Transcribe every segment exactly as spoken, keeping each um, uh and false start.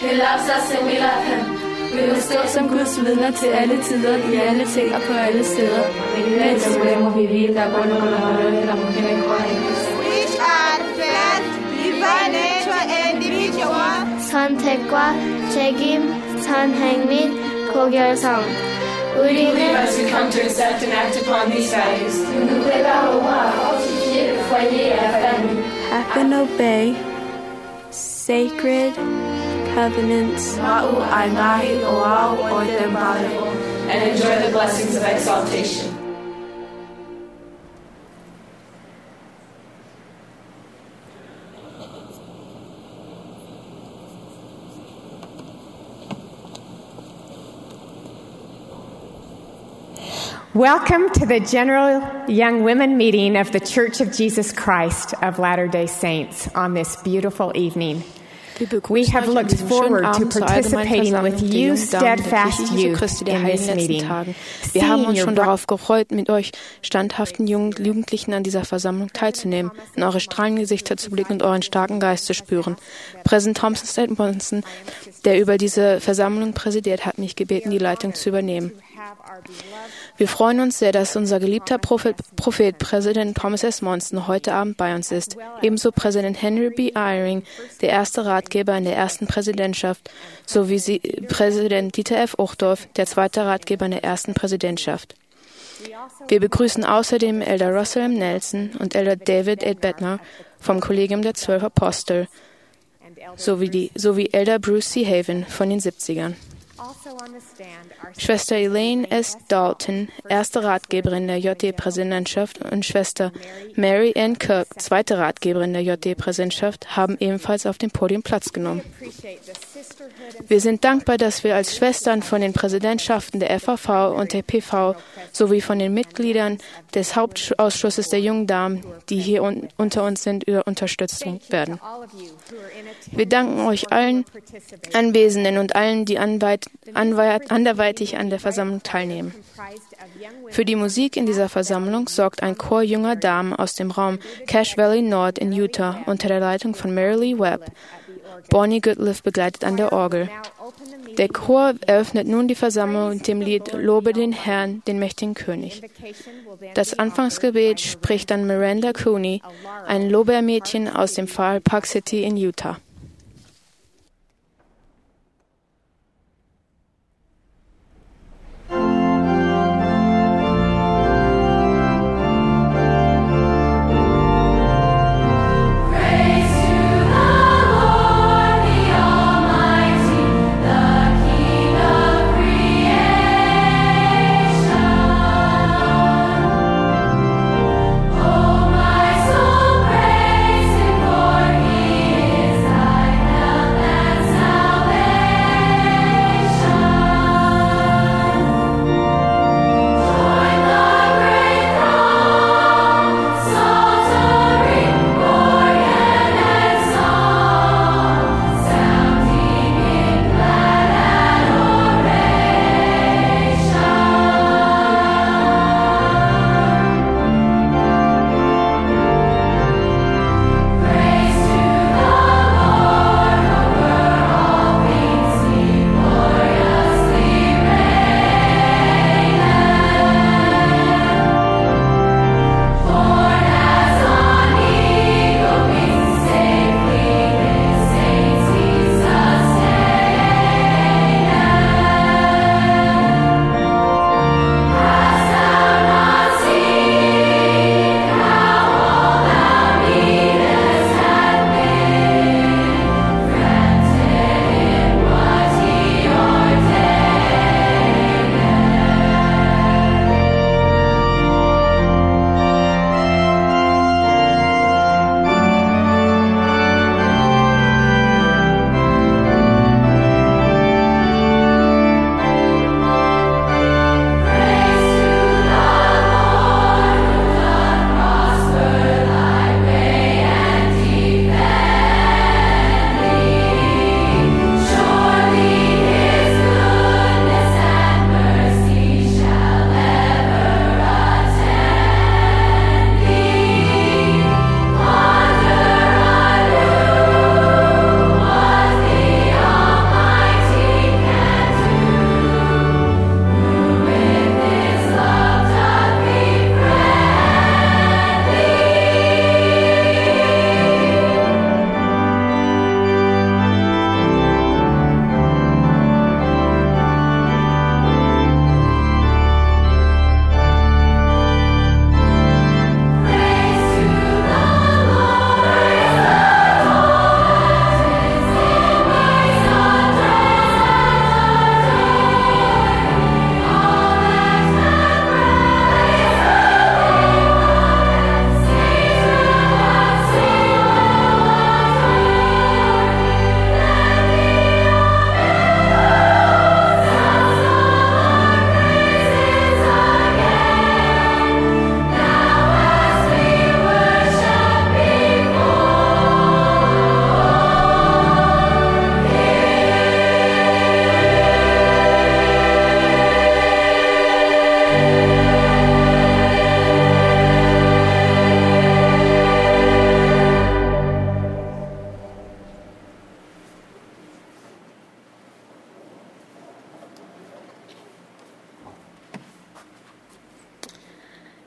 He loves us and we love him. Vi må stå som Guds vidner til alle tider, i alle ting og på alle steder. Mens podemos vivir de acuerdo con los valores de la mujer en Corintios. Which are felt, divine nature and individual. 선택과 책임, 선행 및 고결성. 우리는 as we come to accept and act upon these values. Nous préparons à fortifier le foyer et la famille. Act and obey sacred covenants. And enjoy the blessings of exaltation. Welcome to the General Young Women Meeting of the Church of Jesus Christ of Latter-day Saints on this beautiful evening. We have looked forward to participating with you, steadfast youth, in this meeting. Wir haben uns schon darauf gefreut, mit euch standhaften jungen Jugendlichen an dieser Versammlung teilzunehmen, in eure strahlenden Gesichter zu blicken und euren starken Geist zu spüren. Präsident Thompson Steadmonson, der über diese Versammlung präsidiert, hat mich gebeten, die Leitung zu übernehmen. Wir freuen uns sehr, dass unser geliebter Prophet, Prophet Präsident Thomas S. Monson heute Abend bei uns ist. Ebenso Präsident Henry B. Eyring, der erste Ratgeber in der ersten Präsidentschaft, sowie Sie, Präsident Dieter F. Uchtdorf, der zweite Ratgeber in der ersten Präsidentschaft. Wir begrüßen außerdem Elder Russell M. Nelson und Elder David A. Bettner vom Kollegium der Zwölf Apostel, sowie, die, sowie Elder Bruce C. Haven von den siebzigern. Schwester Elaine S. Dalton, erste Ratgeberin der J D-Präsidentschaft, und Schwester Mary Ann Kirk, zweite Ratgeberin der J D-Präsidentschaft, haben ebenfalls auf dem Podium Platz genommen. Wir sind dankbar, dass wir als Schwestern von den Präsidentschaften der F A V und der P V sowie von den Mitgliedern des Hauptausschusses der jungen Damen, die hier un- unter uns sind, über Unterstützung werden. Wir danken euch allen Anwesenden und allen, die anweit- anweit- anderweitig an der Versammlung teilnehmen. Für die Musik in dieser Versammlung sorgt ein Chor junger Damen aus dem Raum Cache Valley Nord in Utah unter der Leitung von Mary Lee Webb. Bonnie Goodliff begleitet an der Orgel. Der Chor eröffnet nun die Versammlung mit dem Lied Lobe den Herrn, den mächtigen König. Das Anfangsgebet spricht dann Miranda Cooney, ein Lobhermädchen aus dem Pfarrei Park City in Utah. Oh, my soul, praise Him, for He is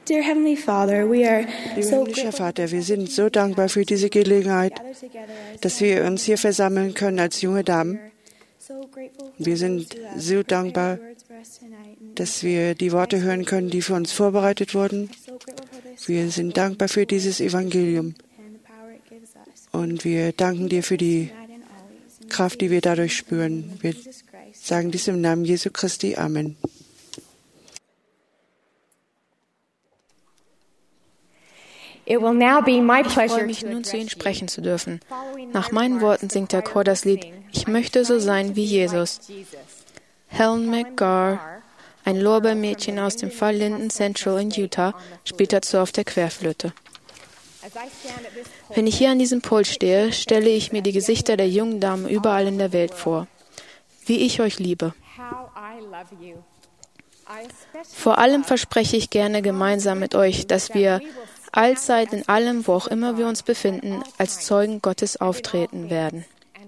Dear Heavenly Father, we are Lieber so himmlischer Vater, wir sind so dankbar für diese Gelegenheit, dass wir uns hier versammeln können als junge Damen. Wir sind so dankbar, dass wir die Worte hören können, die für uns vorbereitet wurden. Wir sind dankbar für dieses Evangelium. Und wir danken dir für die Kraft, die wir dadurch spüren. Wir sagen dies im Namen Jesu Christi. Amen. It will now be my Ich freue pleasure mich to nun zu Ihnen address you. sprechen zu dürfen. Nach meinen Worten singt der Chor das Lied Ich möchte so sein wie Jesus. Helen McGarr, ein Lorbeermädchen aus dem Fall Linden Central in Utah, spielt dazu auf der Querflöte. Wenn ich hier an diesem Pult stehe, stelle ich mir die Gesichter der jungen Damen überall in der Welt vor. Wie ich euch liebe. Vor allem verspreche ich gerne gemeinsam mit euch, dass wir allzeit in allem, wo auch immer wir uns befinden, als Zeugen Gottes auftreten werden.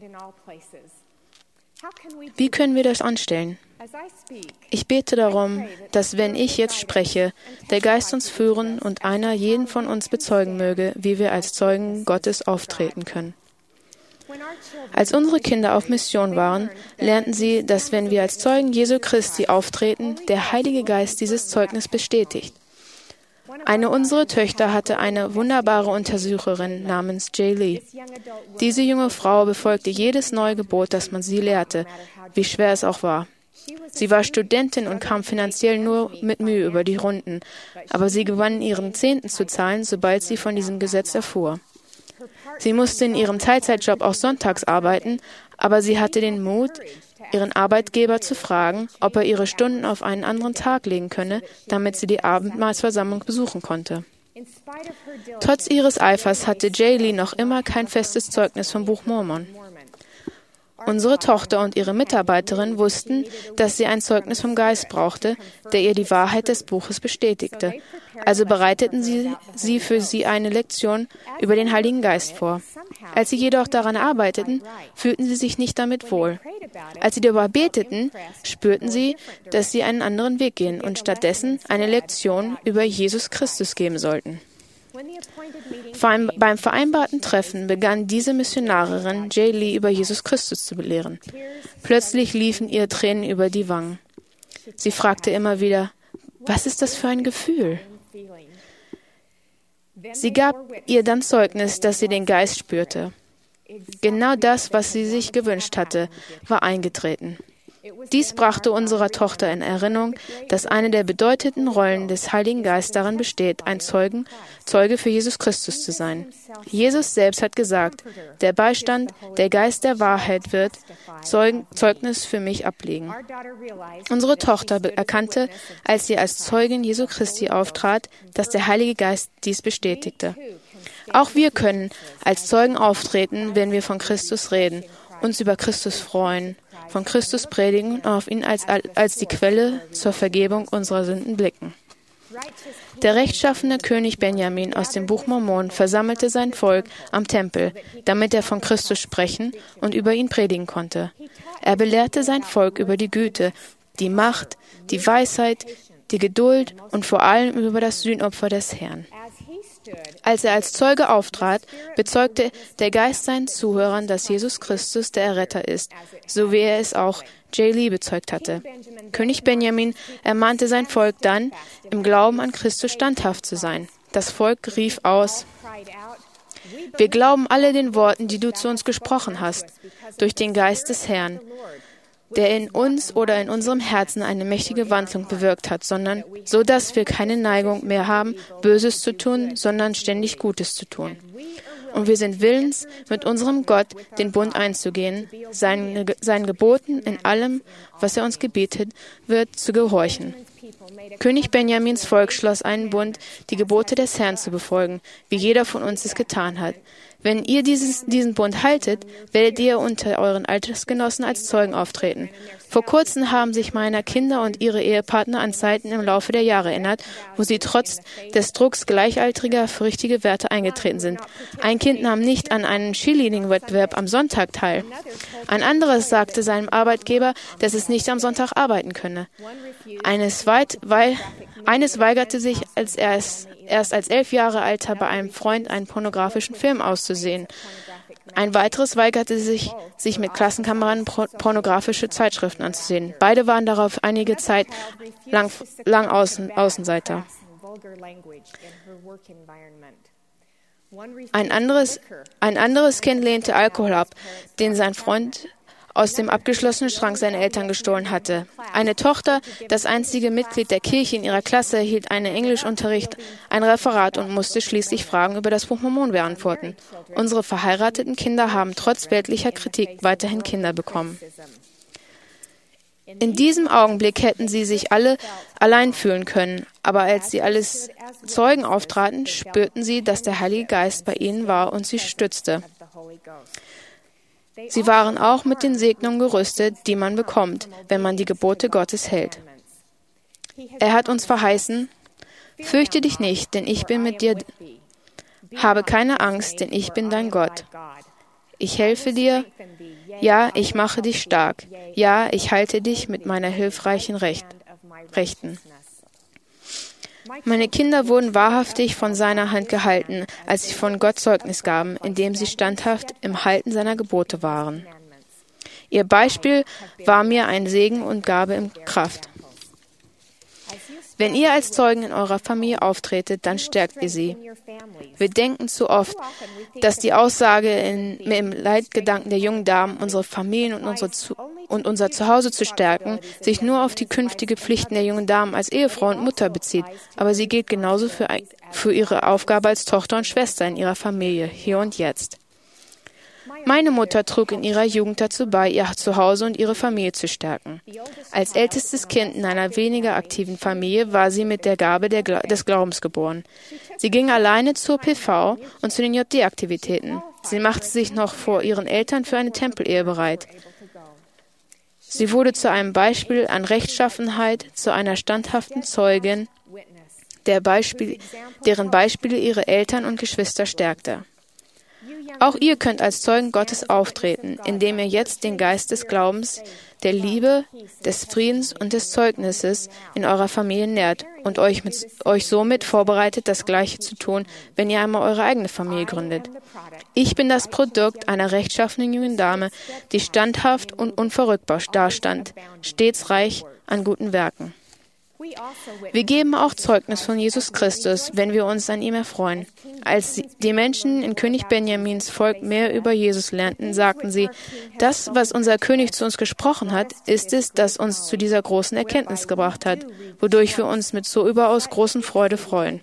Wie können wir das anstellen? Ich bete darum, dass wenn ich jetzt spreche, der Geist uns führen und einer jeden von uns bezeugen möge, wie wir als Zeugen Gottes auftreten können. Als unsere Kinder auf Mission waren, lernten sie, dass wenn wir als Zeugen Jesu Christi auftreten, der Heilige Geist dieses Zeugnis bestätigt. Eine unserer Töchter hatte eine wunderbare Untersucherin namens Jay Lee. Diese junge Frau befolgte jedes neue Gebot, das man sie lehrte, wie schwer es auch war. Sie war Studentin und kam finanziell nur mit Mühe über die Runden, aber sie gewann ihren Zehnten zu zahlen, sobald sie von diesem Gesetz erfuhr. Sie musste in ihrem Teilzeitjob auch sonntags arbeiten, aber sie hatte den Mut, ihren Arbeitgeber zu fragen, ob er ihre Stunden auf einen anderen Tag legen könne, damit sie die Abendmahlsversammlung besuchen konnte. Trotz ihres Eifers hatte Jay Lee noch immer kein festes Zeugnis vom Buch Mormon. Unsere Tochter und ihre Mitarbeiterin wussten, dass sie ein Zeugnis vom Geist brauchte, der ihr die Wahrheit des Buches bestätigte. Also bereiteten sie, sie für sie eine Lektion über den Heiligen Geist vor. Als sie jedoch daran arbeiteten, fühlten sie sich nicht damit wohl. Als sie darüber beteten, spürten sie, dass sie einen anderen Weg gehen und stattdessen eine Lektion über Jesus Christus geben sollten. Beim vereinbarten Treffen begann diese Missionarin, Jay Lee, über Jesus Christus zu belehren. Plötzlich liefen ihr Tränen über die Wangen. Sie fragte immer wieder, was ist das für ein Gefühl? Sie gab ihr dann Zeugnis, dass sie den Geist spürte. Genau das, was sie sich gewünscht hatte, war eingetreten. Dies brachte unserer Tochter in Erinnerung, dass eine der bedeutenden Rollen des Heiligen Geistes darin besteht, ein Zeugen, Zeuge für Jesus Christus zu sein. Jesus selbst hat gesagt, der Beistand, der Geist der Wahrheit wird Zeugen, Zeugnis für mich ablegen. Unsere Tochter erkannte, als sie als Zeugin Jesu Christi auftrat, dass der Heilige Geist dies bestätigte. Auch wir können als Zeugen auftreten, wenn wir von Christus reden, uns über Christus freuen, von Christus predigen und auf ihn als, als die Quelle zur Vergebung unserer Sünden blicken. Der rechtschaffene König Benjamin aus dem Buch Mormon versammelte sein Volk am Tempel, damit er von Christus sprechen und über ihn predigen konnte. Er belehrte sein Volk über die Güte, die Macht, die Weisheit, die Geduld und vor allem über das Sühnopfer des Herrn. Als er als Zeuge auftrat, bezeugte der Geist seinen Zuhörern, dass Jesus Christus der Erretter ist, so wie er es auch Jay Lee bezeugt hatte. König Benjamin ermahnte sein Volk dann, im Glauben an Christus standhaft zu sein. Das Volk rief aus: Wir glauben alle den Worten, die du zu uns gesprochen hast, durch den Geist des Herrn, der in uns oder in unserem Herzen eine mächtige Wandlung bewirkt hat, sondern so, dass wir keine Neigung mehr haben, Böses zu tun, sondern ständig Gutes zu tun. Und wir sind willens, mit unserem Gott den Bund einzugehen, seinen, seinen Geboten in allem, was er uns gebietet wird, zu gehorchen. König Benjamins Volk schloss einen Bund, die Gebote des Herrn zu befolgen, wie jeder von uns es getan hat. Wenn ihr dieses, diesen Bund haltet, werdet ihr unter euren Altersgenossen als Zeugen auftreten. Vor kurzem haben sich meine Kinder und ihre Ehepartner an Zeiten im Laufe der Jahre erinnert, wo sie trotz des Drucks Gleichaltriger für richtige Werte eingetreten sind. Ein Kind nahm nicht an einem Cheerleading-Wettbewerb am Sonntag teil. Ein anderes sagte seinem Arbeitgeber, dass es nicht am Sonntag arbeiten könne. Eines weit, weil Eines weigerte sich, als er es erst als elf Jahre alter bei einem Freund einen pornografischen Film auszusehen. Ein weiteres weigerte sich, sich mit Klassenkameraden pornografische Zeitschriften anzusehen. Beide waren darauf einige Zeit lang, lang Außen, Außenseiter. Ein anderes, ein anderes Kind lehnte Alkohol ab, den sein Freund aus dem abgeschlossenen Schrank seiner Eltern gestohlen hatte. Eine Tochter, das einzige Mitglied der Kirche in ihrer Klasse, erhielt einen Englischunterricht, ein Referat und musste schließlich Fragen über das Buch Mormon beantworten. Unsere verheirateten Kinder haben trotz weltlicher Kritik weiterhin Kinder bekommen. In diesem Augenblick hätten sie sich alle allein fühlen können, aber als sie als Zeugen auftraten, spürten sie, dass der Heilige Geist bei ihnen war und sie stützte. Sie waren auch mit den Segnungen gerüstet, die man bekommt, wenn man die Gebote Gottes hält. Er hat uns verheißen: Fürchte dich nicht, denn ich bin mit dir. Habe keine Angst, denn ich bin dein Gott. Ich helfe dir. Ja, ich mache dich stark. Ja, ich halte dich mit meiner hilfreichen Recht, Rechten. Meine Kinder wurden wahrhaftig von seiner Hand gehalten, als sie von Gott Zeugnis gaben, indem sie standhaft im Halten seiner Gebote waren. Ihr Beispiel war mir ein Segen und Gabe in Kraft. Wenn ihr als Zeugen in eurer Familie auftretet, dann stärkt ihr sie. Wir denken zu oft, dass die Aussage in, im Leitgedanken der jungen Damen, unsere Familien und, unsere zu, und unser Zuhause zu stärken, sich nur auf die künftige Pflichten der jungen Damen als Ehefrau und Mutter bezieht. Aber sie gilt genauso für, für ihre Aufgabe als Tochter und Schwester in ihrer Familie, hier und jetzt. Meine Mutter trug in ihrer Jugend dazu bei, ihr Zuhause und ihre Familie zu stärken. Als ältestes Kind in einer weniger aktiven Familie war sie mit der Gabe der Gla- des Glaubens geboren. Sie ging alleine zur P V und zu den J D-Aktivitäten. Sie machte sich noch vor ihren Eltern für eine Tempelehe bereit. Sie wurde zu einem Beispiel an Rechtschaffenheit, zu einer standhaften Zeugin, der Beispiel, deren Beispiele ihre Eltern und Geschwister stärkte. Auch ihr könnt als Zeugen Gottes auftreten, indem ihr jetzt den Geist des Glaubens, der Liebe, des Friedens und des Zeugnisses in eurer Familie nährt und euch, mit, euch somit vorbereitet, das Gleiche zu tun, wenn ihr einmal eure eigene Familie gründet. Ich bin das Produkt einer rechtschaffenen jungen Dame, die standhaft und unverrückbar dastand, stets reich an guten Werken. Wir geben auch Zeugnis von Jesus Christus, wenn wir uns an ihm erfreuen. Als die Menschen in König Benjamins Volk mehr über Jesus lernten, sagten sie: Das, was unser König zu uns gesprochen hat, ist es, das uns zu dieser großen Erkenntnis gebracht hat, wodurch wir uns mit so überaus großen Freude freuen.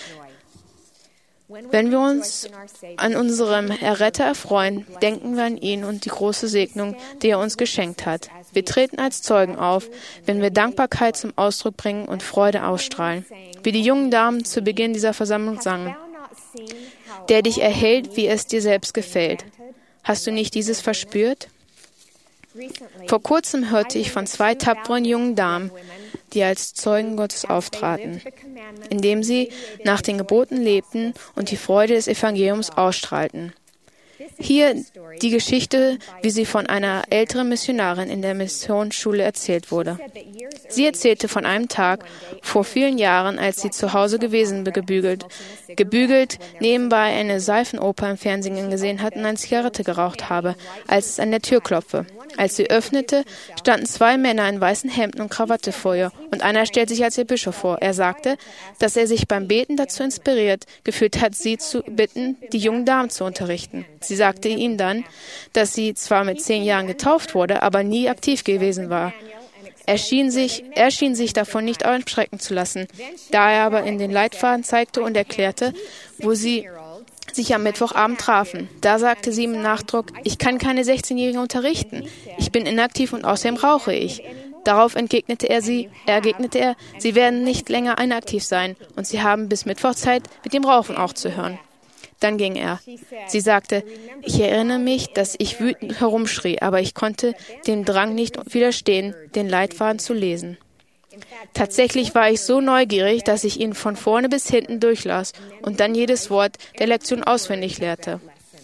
Wenn wir uns an unserem Erretter erfreuen, denken wir an ihn und die große Segnung, die er uns geschenkt hat. Wir treten als Zeugen auf, wenn wir Dankbarkeit zum Ausdruck bringen und Freude ausstrahlen. Wie die jungen Damen zu Beginn dieser Versammlung sangen: Der dich erhält, wie es dir selbst gefällt. Hast du nicht dieses verspürt? Vor kurzem hörte ich von zwei tapferen jungen Damen, die als Zeugen Gottes auftraten, indem sie nach den Geboten lebten und die Freude des Evangeliums ausstrahlten. Hier die Geschichte, wie sie von einer älteren Missionarin in der Missionsschule erzählt wurde. Sie erzählte von einem Tag vor vielen Jahren, als sie zu Hause gewesen gebügelt, gebügelt, nebenbei eine Seifenoper im Fernsehen gesehen hat und eine Zigarette geraucht habe, als es an der Tür klopfte. Als sie öffnete, standen zwei Männer in weißen Hemden und Krawatte vor ihr und einer stellte sich als ihr Bischof vor. Er sagte, dass er sich beim Beten dazu inspiriert gefühlt hat, sie zu bitten, die jungen Damen zu unterrichten. Sie sagte ihnen dann, dass sie zwar mit zehn Jahren getauft wurde, aber nie aktiv gewesen war. Er schien sich, er schien sich davon nicht abschrecken zu lassen, da er aber in den Leitfaden zeigte und erklärte, wo sie sich am Mittwochabend trafen. Da sagte sie im Nachdruck: Ich kann keine sechzehnjährigen unterrichten. Ich bin inaktiv und außerdem rauche ich. Darauf entgegnete er sie, entgegnete er, sie werden nicht länger inaktiv sein und sie haben bis Mittwoch Zeit, mit dem Rauchen aufzuhören. Dann ging er. Sie sagte: Ich erinnere mich, dass ich wütend herumschrie, aber ich konnte dem Drang nicht widerstehen, den Leitfaden zu lesen. Tatsächlich war ich so neugierig, dass ich ihn von vorne bis hinten durchlas und dann jedes Wort der Lektion auswendig lehrte.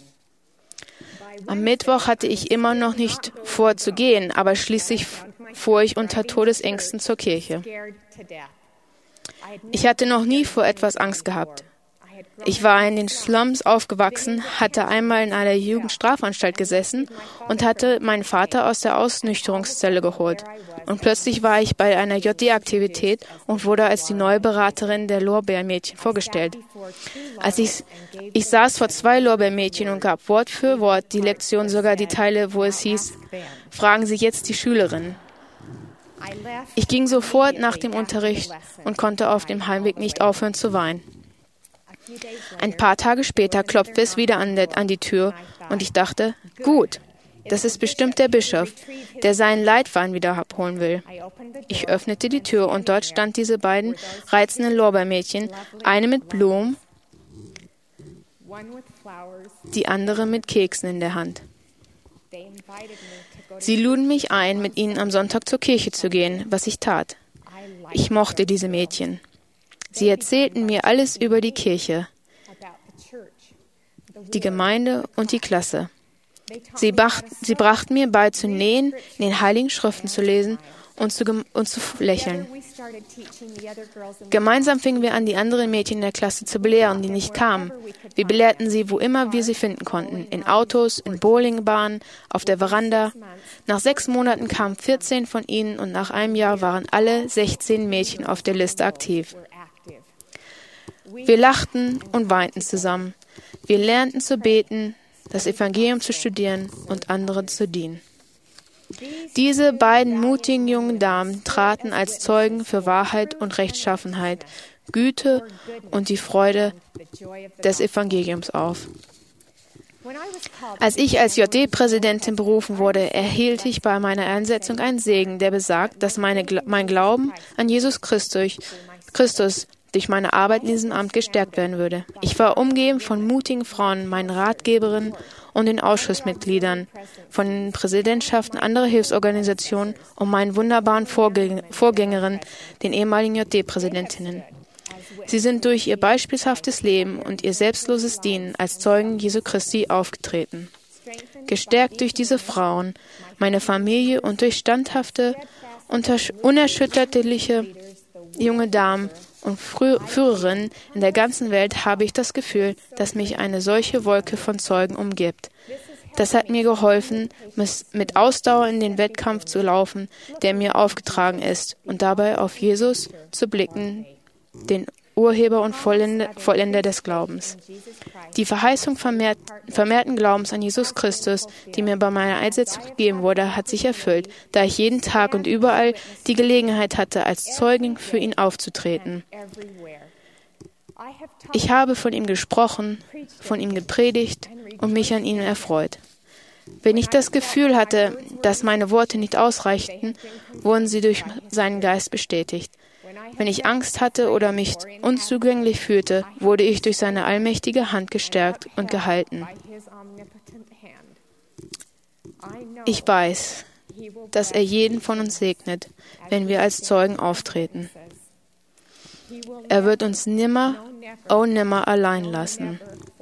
Am Mittwoch hatte ich immer noch nicht vor zu gehen, aber schließlich fuhr ich unter Todesängsten zur Kirche. Ich hatte noch nie vor etwas Angst gehabt. Ich war in den Slums aufgewachsen, hatte einmal in einer Jugendstrafanstalt gesessen und hatte meinen Vater aus der Ausnüchterungszelle geholt. Und plötzlich war ich bei einer J D-Aktivität und wurde als die neue Beraterin der Lorbeermädchen vorgestellt. Als ich, ich saß vor zwei Lorbeermädchen und gab Wort für Wort die Lektion, sogar die Teile, wo es hieß, fragen Sie jetzt die Schülerin. Ich ging sofort nach dem Unterricht und konnte auf dem Heimweg nicht aufhören zu weinen. Ein paar Tage später klopfte es wieder an, der, an die Tür und ich dachte, gut, das ist bestimmt der Bischof, der seinen Leitwein wieder abholen will. Ich öffnete die Tür und dort stand diese beiden reizenden Lorbeermädchen, eine mit Blumen, die andere mit Keksen in der Hand. Sie luden mich ein, mit ihnen am Sonntag zur Kirche zu gehen, was ich tat. Ich mochte diese Mädchen. Sie erzählten mir alles über die Kirche, die Gemeinde und die Klasse. Sie, bacht, sie brachten mir bei, zu nähen, in den Heiligen Schriften zu lesen und zu, und zu lächeln. Gemeinsam fingen wir an, die anderen Mädchen in der Klasse zu belehren, die nicht kamen. Wir belehrten sie, wo immer wir sie finden konnten, in Autos, in Bowlingbahnen, auf der Veranda. Nach sechs Monaten kamen vierzehn von ihnen und nach einem Jahr waren alle sechzehn Mädchen auf der Liste aktiv. Wir lachten und weinten zusammen. Wir lernten zu beten, das Evangelium zu studieren und anderen zu dienen. Diese beiden mutigen jungen Damen traten als Zeugen für Wahrheit und Rechtschaffenheit, Güte und die Freude des Evangeliums auf. Als ich als J D-Präsidentin berufen wurde, erhielt ich bei meiner Einsetzung einen Segen, der besagt, dass meine, mein Glauben an Jesus Christus, Christus durch meine Arbeit in diesem Amt gestärkt werden würde. Ich war umgeben von mutigen Frauen, meinen Ratgeberinnen und den Ausschussmitgliedern, von den Präsidentschaften anderer Hilfsorganisationen und meinen wunderbaren Vorgäng- Vorgängerinnen, den ehemaligen J D-Präsidentinnen. Sie sind durch ihr beispielhaftes Leben und ihr selbstloses Dienen als Zeugen Jesu Christi aufgetreten. Gestärkt durch diese Frauen, meine Familie und durch standhafte, unerschütterliche junge Damen und Führerinnen in der ganzen Welt habe ich das Gefühl, dass mich eine solche Wolke von Zeugen umgibt. Das hat mir geholfen, mit Ausdauer in den Wettkampf zu laufen, der mir aufgetragen ist, und dabei auf Jesus zu blicken, den Urheber und Vollender, Vollender des Glaubens. Die Verheißung vermehrt, vermehrten Glaubens an Jesus Christus, die mir bei meiner Einsetzung gegeben wurde, hat sich erfüllt, da ich jeden Tag und überall die Gelegenheit hatte, als Zeugin für ihn aufzutreten. Ich habe von ihm gesprochen, von ihm gepredigt und mich an ihm erfreut. Wenn ich das Gefühl hatte, dass meine Worte nicht ausreichten, wurden sie durch seinen Geist bestätigt. Wenn ich Angst hatte oder mich unzugänglich fühlte, wurde ich durch seine allmächtige Hand gestärkt und gehalten. Ich weiß, dass er jeden von uns segnet, wenn wir als Zeugen auftreten. Er wird uns nimmer, oh nimmer allein lassen.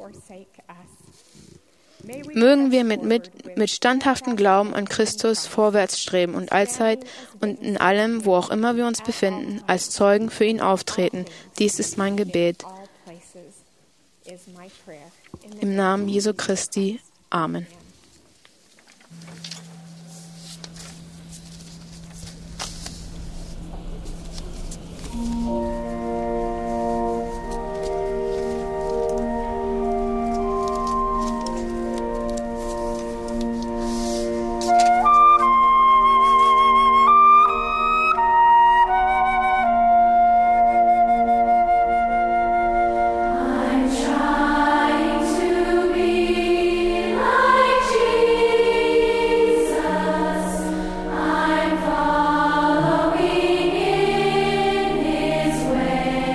Mögen wir mit, mit, mit standhaftem Glauben an Christus vorwärts streben und allzeit und in allem, wo auch immer wir uns befinden, als Zeugen für ihn auftreten. Dies ist mein Gebet. Im Namen Jesu Christi. Amen. Way.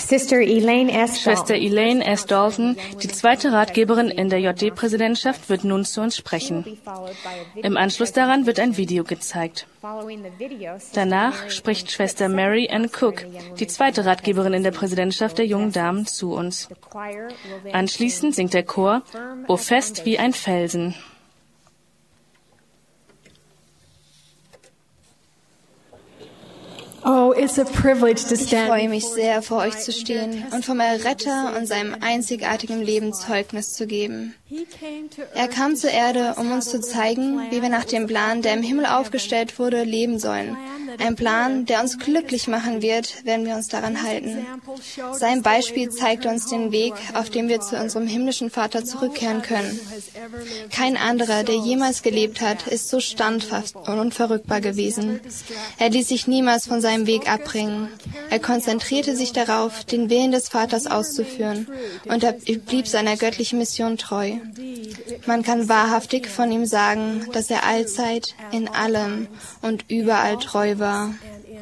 Sister Elaine S. Schwester Elaine S. Dalton, die zweite Ratgeberin in der J D-Präsidentschaft, wird nun zu uns sprechen. Im Anschluss daran wird ein Video gezeigt. Danach spricht Schwester Mary Ann Cook, die zweite Ratgeberin in der Präsidentschaft der jungen Damen, zu uns. Anschließend singt der Chor "O fest wie ein Felsen". Oh, it's a privilege to stand. Ich freue mich sehr, vor euch zu stehen und vom Erretter und seinem einzigartigen Leben Zeugnis zu geben. Er kam zur Erde, um uns zu zeigen, wie wir nach dem Plan, der im Himmel aufgestellt wurde, leben sollen. Ein Plan, der uns glücklich machen wird, wenn wir uns daran halten. Sein Beispiel zeigt uns den Weg, auf dem wir zu unserem himmlischen Vater zurückkehren können. Kein anderer, der jemals gelebt hat, ist so standhaft und unverrückbar gewesen. Er ließ sich niemals von seinem Weg abbringen. Er konzentrierte sich darauf, den Willen des Vaters auszuführen, und er blieb seiner göttlichen Mission treu. Man kann wahrhaftig von ihm sagen, dass er allzeit, in allem und überall treu war.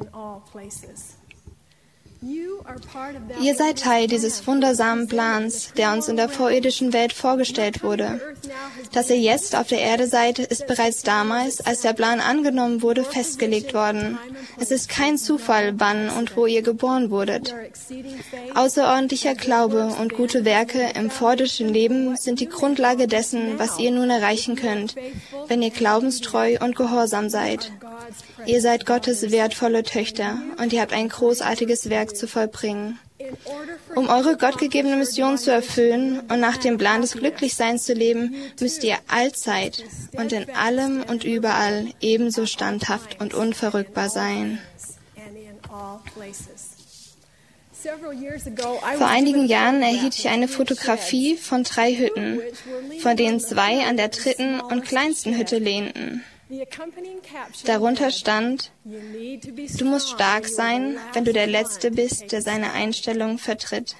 Ihr seid Teil dieses wundersamen Plans, der uns in der vorirdischen Welt vorgestellt wurde. Dass ihr jetzt auf der Erde seid, ist bereits damals, als der Plan angenommen wurde, festgelegt worden. Es ist kein Zufall, wann und wo ihr geboren wurdet. Außerordentlicher Glaube und gute Werke im vorirdischen Leben sind die Grundlage dessen, was ihr nun erreichen könnt, wenn ihr glaubenstreu und gehorsam seid. Ihr seid Gottes wertvolle Töchter und ihr habt ein großartiges Werk zu vollbringen. Um eure gottgegebene Mission zu erfüllen und nach dem Plan des Glücklichseins zu leben, müsst ihr allzeit und in allem und überall ebenso standhaft und unverrückbar sein. Vor einigen Jahren erhielt ich eine Fotografie von drei Hütten, von denen zwei an der dritten und kleinsten Hütte lehnten. Darunter stand: Du musst stark sein, wenn du der Letzte bist, der seine Einstellung vertritt.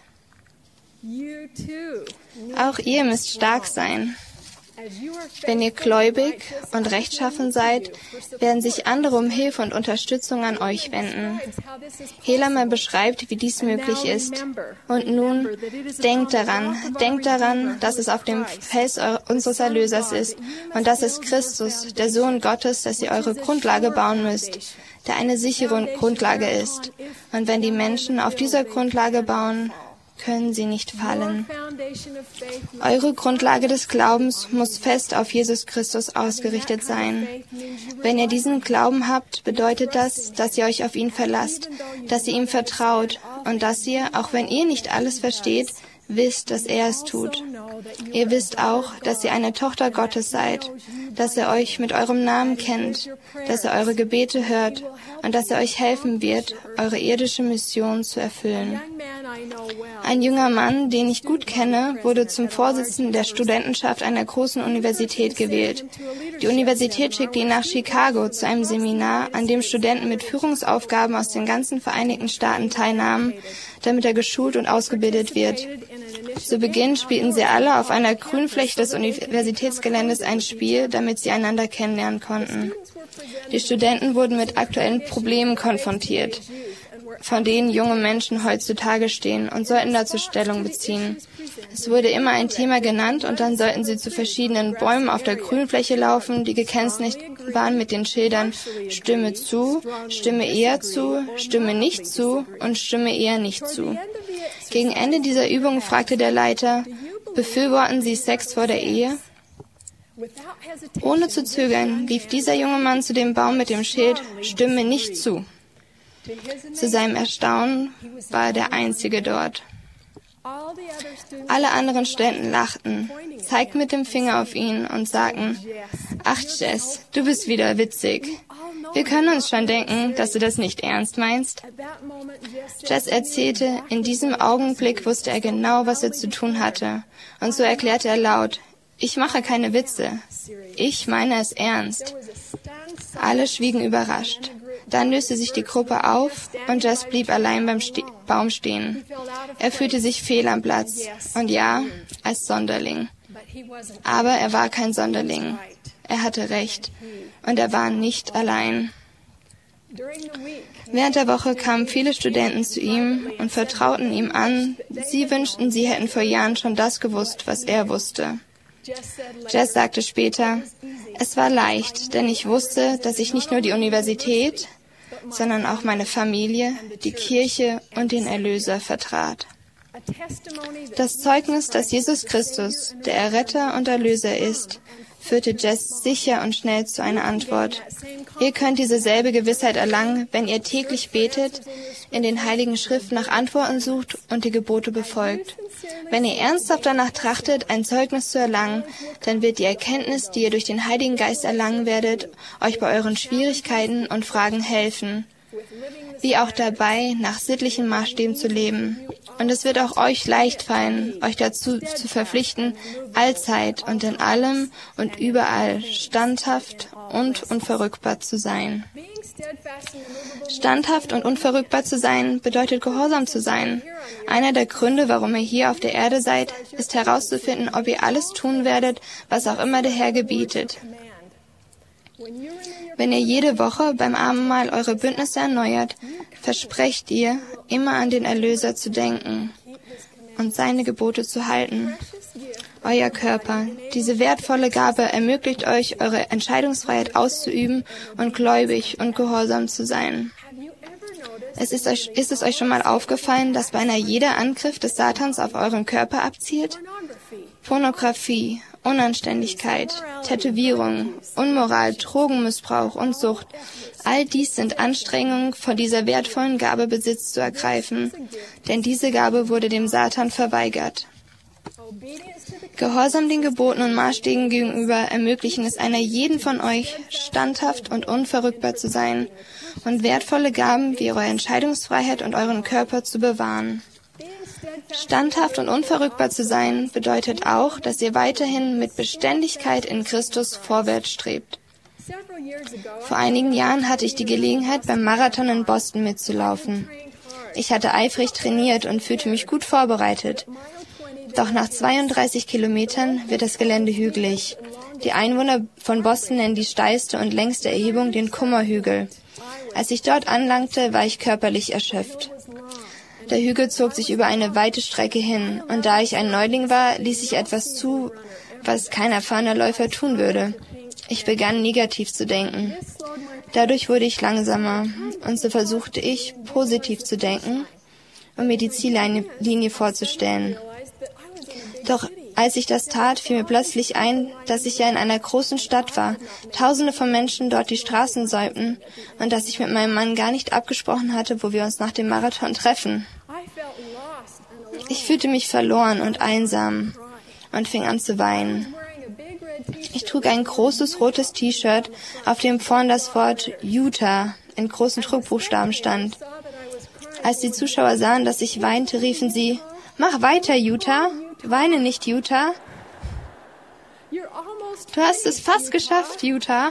Auch ihr müsst stark sein. Wenn ihr gläubig und rechtschaffen seid, werden sich andere um Hilfe und Unterstützung an euch wenden. Helaman beschreibt, wie dies möglich ist. Und nun, denkt daran, denkt daran, dass es auf dem Fels unseres Erlösers ist und dass es Christus, der Sohn Gottes, dass ihr eure Grundlage bauen müsst, der eine sichere Grundlage ist. Und wenn die Menschen auf dieser Grundlage bauen, können sie nicht fallen. Eure Grundlage des Glaubens muss fest auf Jesus Christus ausgerichtet sein. Wenn ihr diesen Glauben habt, bedeutet das, dass ihr euch auf ihn verlasst, dass ihr ihm vertraut und dass ihr, auch wenn ihr nicht alles versteht, wisst, dass er es tut. Ihr wisst auch, dass ihr eine Tochter Gottes seid, dass er euch mit eurem Namen kennt, dass er eure Gebete hört und dass er euch helfen wird, eure irdische Mission zu erfüllen. Ein junger Mann, den ich gut kenne, wurde zum Vorsitzenden der Studentenschaft einer großen Universität gewählt. Die Universität schickte ihn nach Chicago zu einem Seminar, an dem Studenten mit Führungsaufgaben aus den ganzen Vereinigten Staaten teilnahmen, damit er geschult und ausgebildet wird. Zu Beginn spielten sie alle auf einer Grünfläche des Universitätsgeländes ein Spiel, damit sie einander kennenlernen konnten. Die Studenten wurden mit aktuellen Problemen konfrontiert, von denen junge Menschen heutzutage stehen, und sollten dazu Stellung beziehen. Es wurde immer ein Thema genannt und dann sollten sie zu verschiedenen Bäumen auf der Grünfläche laufen, die gekennzeichnet waren mit den Schildern Stimme zu, Stimme eher zu, Stimme nicht zu und Stimme eher nicht zu. Gegen Ende dieser Übung fragte der Leiter: Befürworten Sie Sex vor der Ehe? Ohne zu zögern lief dieser junge Mann zu dem Baum mit dem Schild Stimme nicht zu. Zu seinem Erstaunen war er der Einzige dort. Alle anderen Studenten lachten, zeigten mit dem Finger auf ihn und sagten: Ach Jess, du bist wieder witzig. Wir können uns schon denken, dass du das nicht ernst meinst. Jess erzählte, in diesem Augenblick wusste er genau, was er zu tun hatte. Und so erklärte er laut: Ich mache keine Witze. Ich meine es ernst. Alle schwiegen überrascht. Dann löste sich die Gruppe auf und Jess blieb allein beim Ste- Baum stehen. Er fühlte sich fehl am Platz und ja, als Sonderling. Aber er war kein Sonderling. Er hatte recht und er war nicht allein. Während der Woche kamen viele Studenten zu ihm und vertrauten ihm an, sie wünschten, sie hätten vor Jahren schon das gewusst, was er wusste. Jess sagte später, es war leicht, denn ich wusste, dass ich nicht nur die Universität, sondern auch meine Familie, die Kirche und den Erlöser vertrat. Das Zeugnis, dass Jesus Christus der Erretter und Erlöser ist, führte Jess sicher und schnell zu einer Antwort. Ihr könnt dieselbe Gewissheit erlangen, wenn ihr täglich betet, in den Heiligen Schriften nach Antworten sucht und die Gebote befolgt. Wenn ihr ernsthaft danach trachtet, ein Zeugnis zu erlangen, dann wird die Erkenntnis, die ihr durch den Heiligen Geist erlangen werdet, euch bei euren Schwierigkeiten und Fragen helfen, wie auch dabei, nach sittlichen Maßstäben zu leben. Und es wird auch euch leicht fallen, euch dazu zu verpflichten, allzeit und in allem und überall standhaft und unverrückbar zu sein. Standhaft und unverrückbar zu sein bedeutet gehorsam zu sein. Einer der Gründe, warum ihr hier auf der Erde seid, ist herauszufinden, ob ihr alles tun werdet, was auch immer der Herr gebietet. Wenn ihr jede Woche beim Abendmahl eure Bündnisse erneuert, versprecht ihr, immer an den Erlöser zu denken und seine Gebote zu halten. Euer Körper, diese wertvolle Gabe, ermöglicht euch, eure Entscheidungsfreiheit auszuüben und gläubig und gehorsam zu sein. Es ist, euch, ist es euch schon mal aufgefallen, dass beinahe jeder Angriff des Satans auf euren Körper abzielt? Pornografie, Unanständigkeit, Tätowierung, Unmoral, Drogenmissbrauch und Sucht. All dies sind Anstrengungen, von dieser wertvollen Gabe Besitz zu ergreifen, denn diese Gabe wurde dem Satan verweigert. Gehorsam den Geboten und Maßstäben gegenüber ermöglichen es einer jeden von euch, standhaft und unverrückbar zu sein und wertvolle Gaben wie eure Entscheidungsfreiheit und euren Körper zu bewahren. Standhaft und unverrückbar zu sein bedeutet auch, dass ihr weiterhin mit Beständigkeit in Christus vorwärts strebt. Vor einigen Jahren hatte ich die Gelegenheit, beim Marathon in Boston mitzulaufen. Ich hatte eifrig trainiert und fühlte mich gut vorbereitet. Doch nach zweiunddreißig Kilometern wird das Gelände hügelig. Die Einwohner von Boston nennen die steilste und längste Erhebung den Kummerhügel. Als ich dort anlangte, war ich körperlich erschöpft. Der Hügel zog sich über eine weite Strecke hin, und da ich ein Neuling war, ließ ich etwas zu, was kein erfahrener Läufer tun würde. Ich begann negativ zu denken. Dadurch wurde ich langsamer, und so versuchte ich, positiv zu denken, um mir die Ziellinie vorzustellen. Doch als ich das tat, fiel mir plötzlich ein, dass ich ja in einer großen Stadt war, Tausende von Menschen dort die Straßen säumten und dass ich mit meinem Mann gar nicht abgesprochen hatte, wo wir uns nach dem Marathon treffen. Ich fühlte mich verloren und einsam und fing an zu weinen. Ich trug ein großes rotes T-Shirt, auf dem vorn das Wort Utah in großen Druckbuchstaben stand. Als die Zuschauer sahen, dass ich weinte, riefen sie, »Mach weiter, Utah! Weine nicht, Utah! Du hast es fast geschafft, Utah!«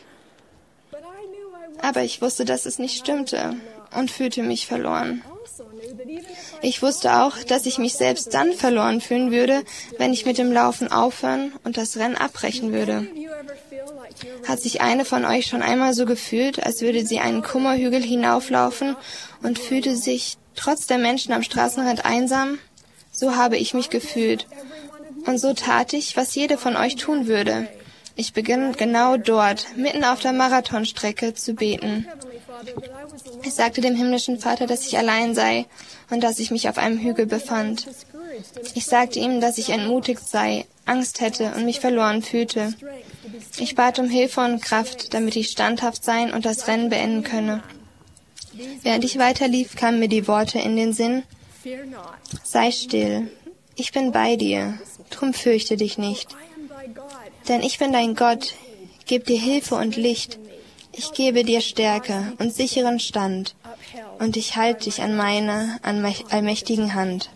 Aber ich wusste, dass es nicht stimmte und fühlte mich verloren. Ich wusste auch, dass ich mich selbst dann verloren fühlen würde, wenn ich mit dem Laufen aufhören und das Rennen abbrechen würde. Hat sich eine von euch schon einmal so gefühlt, als würde sie einen Kummerhügel hinauflaufen und fühlte sich trotz der Menschen am Straßenrand einsam? So habe ich mich gefühlt. Und so tat ich, was jede von euch tun würde. Ich begann genau dort, mitten auf der Marathonstrecke, zu beten. Ich sagte dem himmlischen Vater, dass ich allein sei und dass ich mich auf einem Hügel befand. Ich sagte ihm, dass ich entmutigt sei, Angst hätte und mich verloren fühlte. Ich bat um Hilfe und Kraft, damit ich standhaft sein und das Rennen beenden könne. Während ich weiterlief, kamen mir die Worte in den Sinn: Sei still, ich bin bei dir, drum fürchte dich nicht. Denn ich bin dein Gott, geb dir Hilfe und Licht. Ich gebe dir Stärke und sicheren Stand, und ich halte dich an meiner allmächtigen Hand.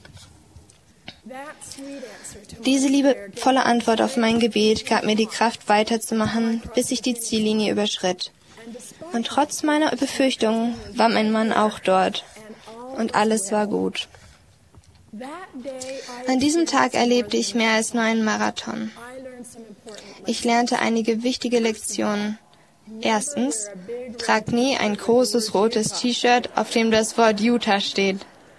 Diese liebevolle Antwort auf mein Gebet gab mir die Kraft, weiterzumachen, bis ich die Ziellinie überschritt. Und trotz meiner Befürchtungen war mein Mann auch dort, und alles war gut. An diesem Tag erlebte ich mehr als nur einen Marathon. Ich lernte einige wichtige Lektionen. Erstens, tragt nie ein großes rotes T-Shirt, auf dem das Wort Utah steht.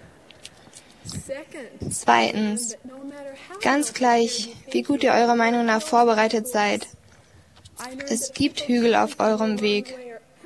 Zweitens, ganz gleich, wie gut ihr eurer Meinung nach vorbereitet seid, es gibt Hügel auf eurem Weg.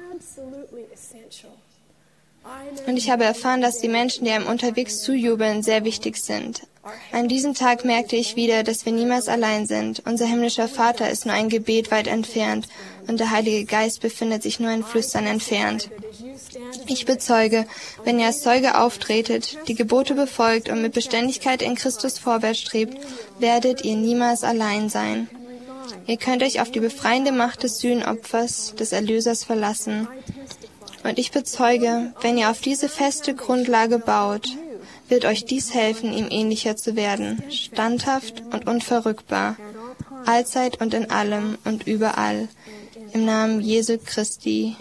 Und ich habe erfahren, dass die Menschen, die einem unterwegs zujubeln, sehr wichtig sind. An diesem Tag merkte ich wieder, dass wir niemals allein sind. Unser himmlischer Vater ist nur ein Gebet weit entfernt und der Heilige Geist befindet sich nur ein Flüstern entfernt. Ich bezeuge, wenn ihr als Zeuge auftretet, die Gebote befolgt und mit Beständigkeit in Christus vorwärts strebt, werdet ihr niemals allein sein. Ihr könnt euch auf die befreiende Macht des Sühnopfers, des Erlösers verlassen. Und ich bezeuge, wenn ihr auf diese feste Grundlage baut, wird euch dies helfen, ihm ähnlicher zu werden, standhaft und unverrückbar, allzeit und in allem und überall, im Namen Jesu Christi.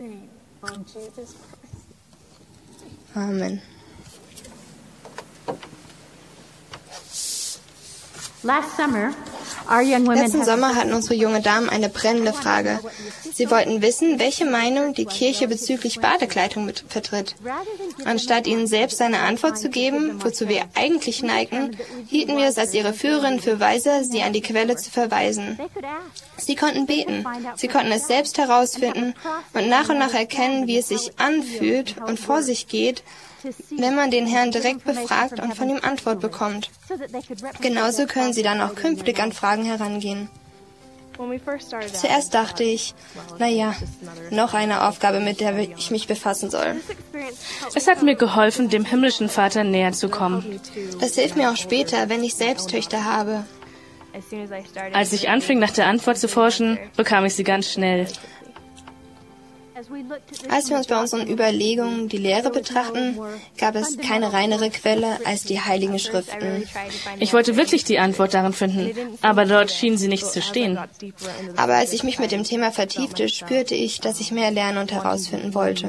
Amen. Letzten Sommer hatten unsere jungen Damen eine brennende Frage. Sie wollten wissen, welche Meinung die Kirche bezüglich Badekleidung vertritt. Anstatt ihnen selbst eine Antwort zu geben, wozu wir eigentlich neigten, hielten wir es als ihre Führerin für weiser, sie an die Quelle zu verweisen. Sie konnten beten, sie konnten es selbst herausfinden und nach und nach erkennen, wie es sich anfühlt und vor sich geht, wenn man den Herrn direkt befragt und von ihm Antwort bekommt. Genauso können sie dann auch künftig an Fragen herangehen. Zuerst dachte ich, naja, noch eine Aufgabe, mit der ich mich befassen soll. Es hat mir geholfen, dem himmlischen Vater näher zu kommen. Das hilft mir auch später, wenn ich selbst Töchter habe. Als ich anfing, nach der Antwort zu forschen, bekam ich sie ganz schnell. Als wir uns bei unseren Überlegungen die Lehre betrachten, gab es keine reinere Quelle als die Heiligen Schriften. Ich wollte wirklich die Antwort darin finden, aber dort schien sie nicht zu stehen. Aber als ich mich mit dem Thema vertiefte, spürte ich, dass ich mehr lernen und herausfinden wollte.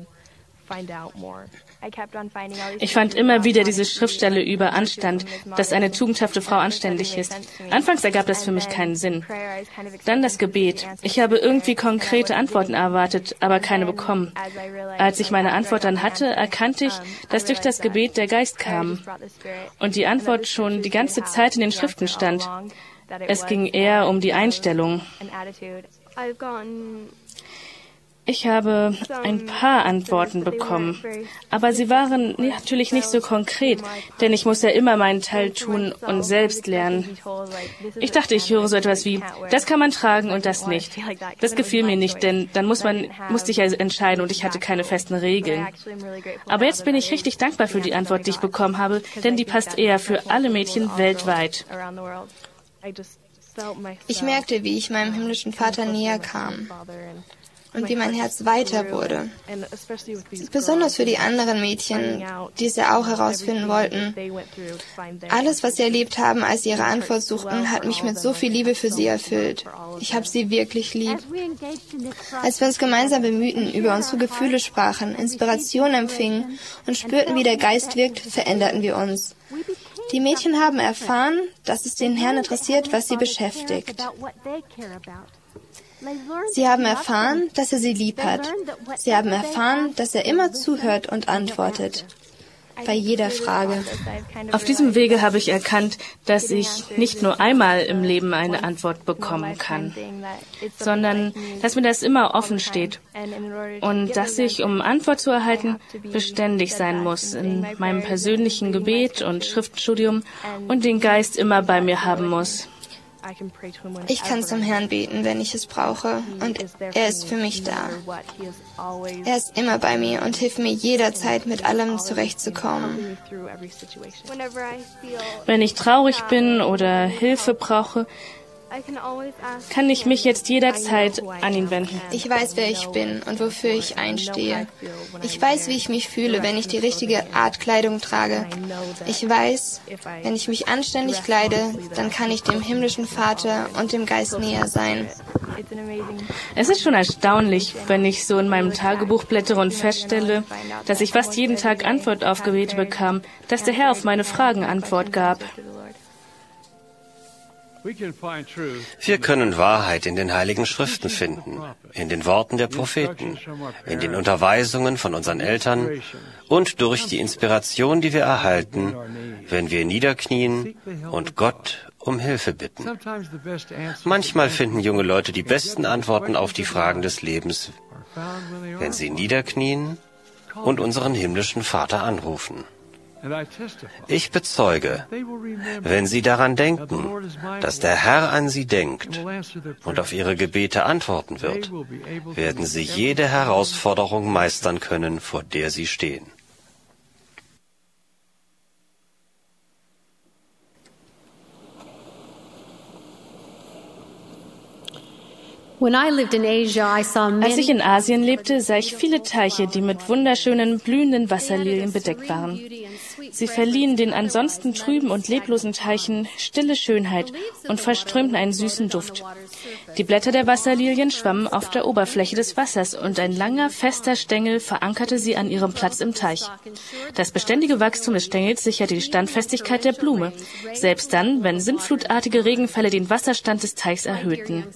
Ich fand immer wieder diese Schriftstelle über Anstand, dass eine tugendhafte Frau anständig ist. Anfangs ergab das für mich keinen Sinn. Dann das Gebet. Ich habe irgendwie konkrete Antworten erwartet, aber keine bekommen. Als ich meine Antwort dann hatte, erkannte ich, dass durch das Gebet der Geist kam und die Antwort schon die ganze Zeit in den Schriften stand. Es ging eher um die Einstellung. Ich habe ein paar Antworten bekommen, aber sie waren natürlich nicht so konkret, denn ich muss ja immer meinen Teil tun und selbst lernen. Ich dachte, ich höre so etwas wie, das kann man tragen und das nicht. Das gefiel mir nicht, denn dann muss man, musste ich ja entscheiden und ich hatte keine festen Regeln. Aber jetzt bin ich richtig dankbar für die Antwort, die ich bekommen habe, denn die passt eher für alle Mädchen weltweit. Ich merkte, wie ich meinem himmlischen Vater näher kam und wie mein Herz weiter wurde. Besonders für die anderen Mädchen, die es ja auch herausfinden wollten. Alles, was sie erlebt haben, als sie ihre Antwort suchten, hat mich mit so viel Liebe für sie erfüllt. Ich habe sie wirklich lieb. Als wir uns gemeinsam bemühten, über unsere Gefühle sprachen, Inspiration empfingen und spürten, wie der Geist wirkt, veränderten wir uns. Die Mädchen haben erfahren, dass es den Herrn interessiert, was sie beschäftigt. Sie haben erfahren, dass er sie lieb hat. Sie haben erfahren, dass er immer zuhört und antwortet. Bei jeder Frage. Auf diesem Wege habe ich erkannt, dass ich nicht nur einmal im Leben eine Antwort bekommen kann, sondern dass mir das immer offen steht und dass ich, um Antwort zu erhalten, beständig sein muss in meinem persönlichen Gebet und Schriftstudium und den Geist immer bei mir haben muss. Ich kann zum Herrn beten, wenn ich es brauche, und er ist für mich da. Er ist immer bei mir und hilft mir jederzeit, mit allem zurechtzukommen. Wenn ich traurig bin oder Hilfe brauche, kann ich mich jetzt jederzeit an ihn wenden. Ich weiß, wer ich bin und wofür ich einstehe. Ich weiß, wie ich mich fühle, wenn ich die richtige Art Kleidung trage. Ich weiß, wenn ich mich anständig kleide, dann kann ich dem himmlischen Vater und dem Geist näher sein. Es ist schon erstaunlich, wenn ich so in meinem Tagebuch blättere und feststelle, dass ich fast jeden Tag Antwort auf Gebete bekam, dass der Herr auf meine Fragen Antwort gab. Wir können Wahrheit in den Heiligen Schriften finden, in den Worten der Propheten, in den Unterweisungen von unseren Eltern und durch die Inspiration, die wir erhalten, wenn wir niederknien und Gott um Hilfe bitten. Manchmal finden junge Leute die besten Antworten auf die Fragen des Lebens, wenn sie niederknien und unseren himmlischen Vater anrufen. Ich bezeuge, wenn Sie daran denken, dass der Herr an Sie denkt und auf Ihre Gebete antworten wird, werden Sie jede Herausforderung meistern können, vor der Sie stehen. Als ich in Asien lebte, sah ich viele Teiche, die mit wunderschönen, blühenden Wasserlilien bedeckt waren. Sie verliehen den ansonsten trüben und leblosen Teichen stille Schönheit und verströmten einen süßen Duft. Die Blätter der Wasserlilien schwammen auf der Oberfläche des Wassers und ein langer, fester Stängel verankerte sie an ihrem Platz im Teich. Das beständige Wachstum des Stängels sicherte die Standfestigkeit der Blume, selbst dann, wenn sintflutartige Regenfälle den Wasserstand des Teichs erhöhten.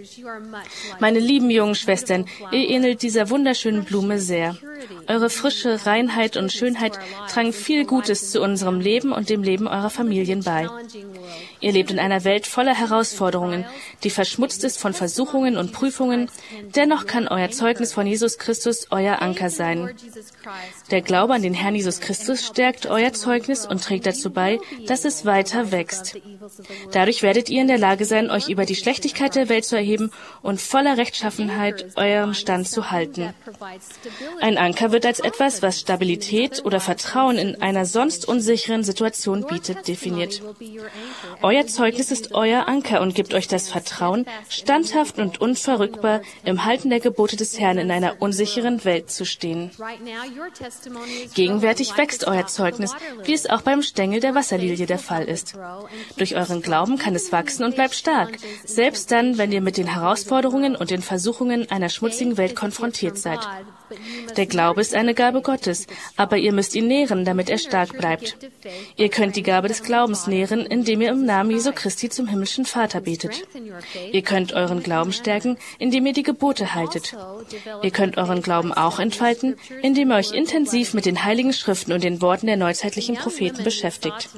Meine lieben jungen Schwestern, ihr ähnelt dieser wunderschönen Blume sehr. Eure Frische, Reinheit und Schönheit tragen viel Gutes zu unserem Leben und dem Leben eurer Familien bei. Ihr lebt in einer Welt voller Herausforderungen, die verschmutzt ist von Versuchungen und Prüfungen. Dennoch kann euer Zeugnis von Jesus Christus euer Anker sein. Der Glaube an den Herrn Jesus Christus stärkt euer Zeugnis und trägt dazu bei, dass es weiter wächst. Dadurch werdet ihr in der Lage sein, euch über die Schlechtigkeit der Welt zu erheben und voller Rechtschaffenheit euren Stand zu halten. Ein Anker wird als etwas, was Stabilität oder Vertrauen in einer sonst unsicheren Situation bietet, definiert. Euer Zeugnis ist euer Anker und gibt euch das Vertrauen, standhaft und unverrückbar im Halten der Gebote des Herrn in einer unsicheren Welt zu stehen. Gegenwärtig wächst euer Zeugnis, wie es auch beim Stängel der Wasserlilie der Fall ist. Durch euren Glauben kann es wachsen und bleibt stark, selbst dann, wenn ihr mit den Herausforderungen und den Versuchungen einer schmutzigen Welt konfrontiert seid. Der Glaube ist eine Gabe Gottes, aber ihr müsst ihn nähren, damit er stark bleibt. Ihr könnt die Gabe des Glaubens nähren, indem ihr im Namen Jesu Christi zum himmlischen Vater betet. Ihr könnt euren Glauben stärken, indem ihr die Gebote haltet. Ihr könnt euren Glauben auch entfalten, indem ihr euch intensiv mit den Heiligen Schriften und den Worten der neuzeitlichen Propheten beschäftigt.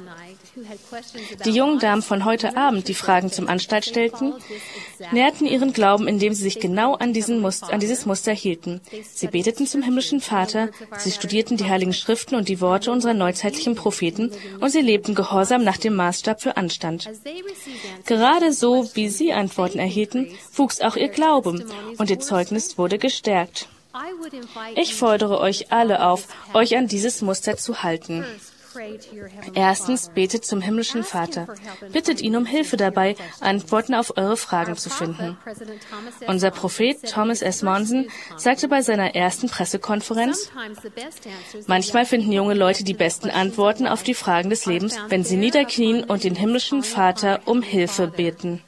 Die jungen Damen von heute Abend, die Fragen zum Anstalt stellten, nährten ihren Glauben, indem sie sich genau an, diesen Muster, an dieses Muster hielten. Sie beteten zum himmlischen Vater, sie studierten die Heiligen Schriften und die Worte unserer neuzeitlichen Propheten und sie lebten gehorsam nach dem Maßstab für Anstand. Gerade so, wie sie Antworten erhielten, wuchs auch ihr Glaube und ihr Zeugnis wurde gestärkt. Ich fordere euch alle auf, euch an dieses Muster zu halten. Erstens, betet zum himmlischen Vater. Bittet ihn um Hilfe dabei, Antworten auf eure Fragen zu finden. Unser Prophet Thomas S. Monson sagte bei seiner ersten Pressekonferenz, manchmal finden junge Leute die besten Antworten auf die Fragen des Lebens, wenn sie niederknien und den himmlischen Vater um Hilfe beten.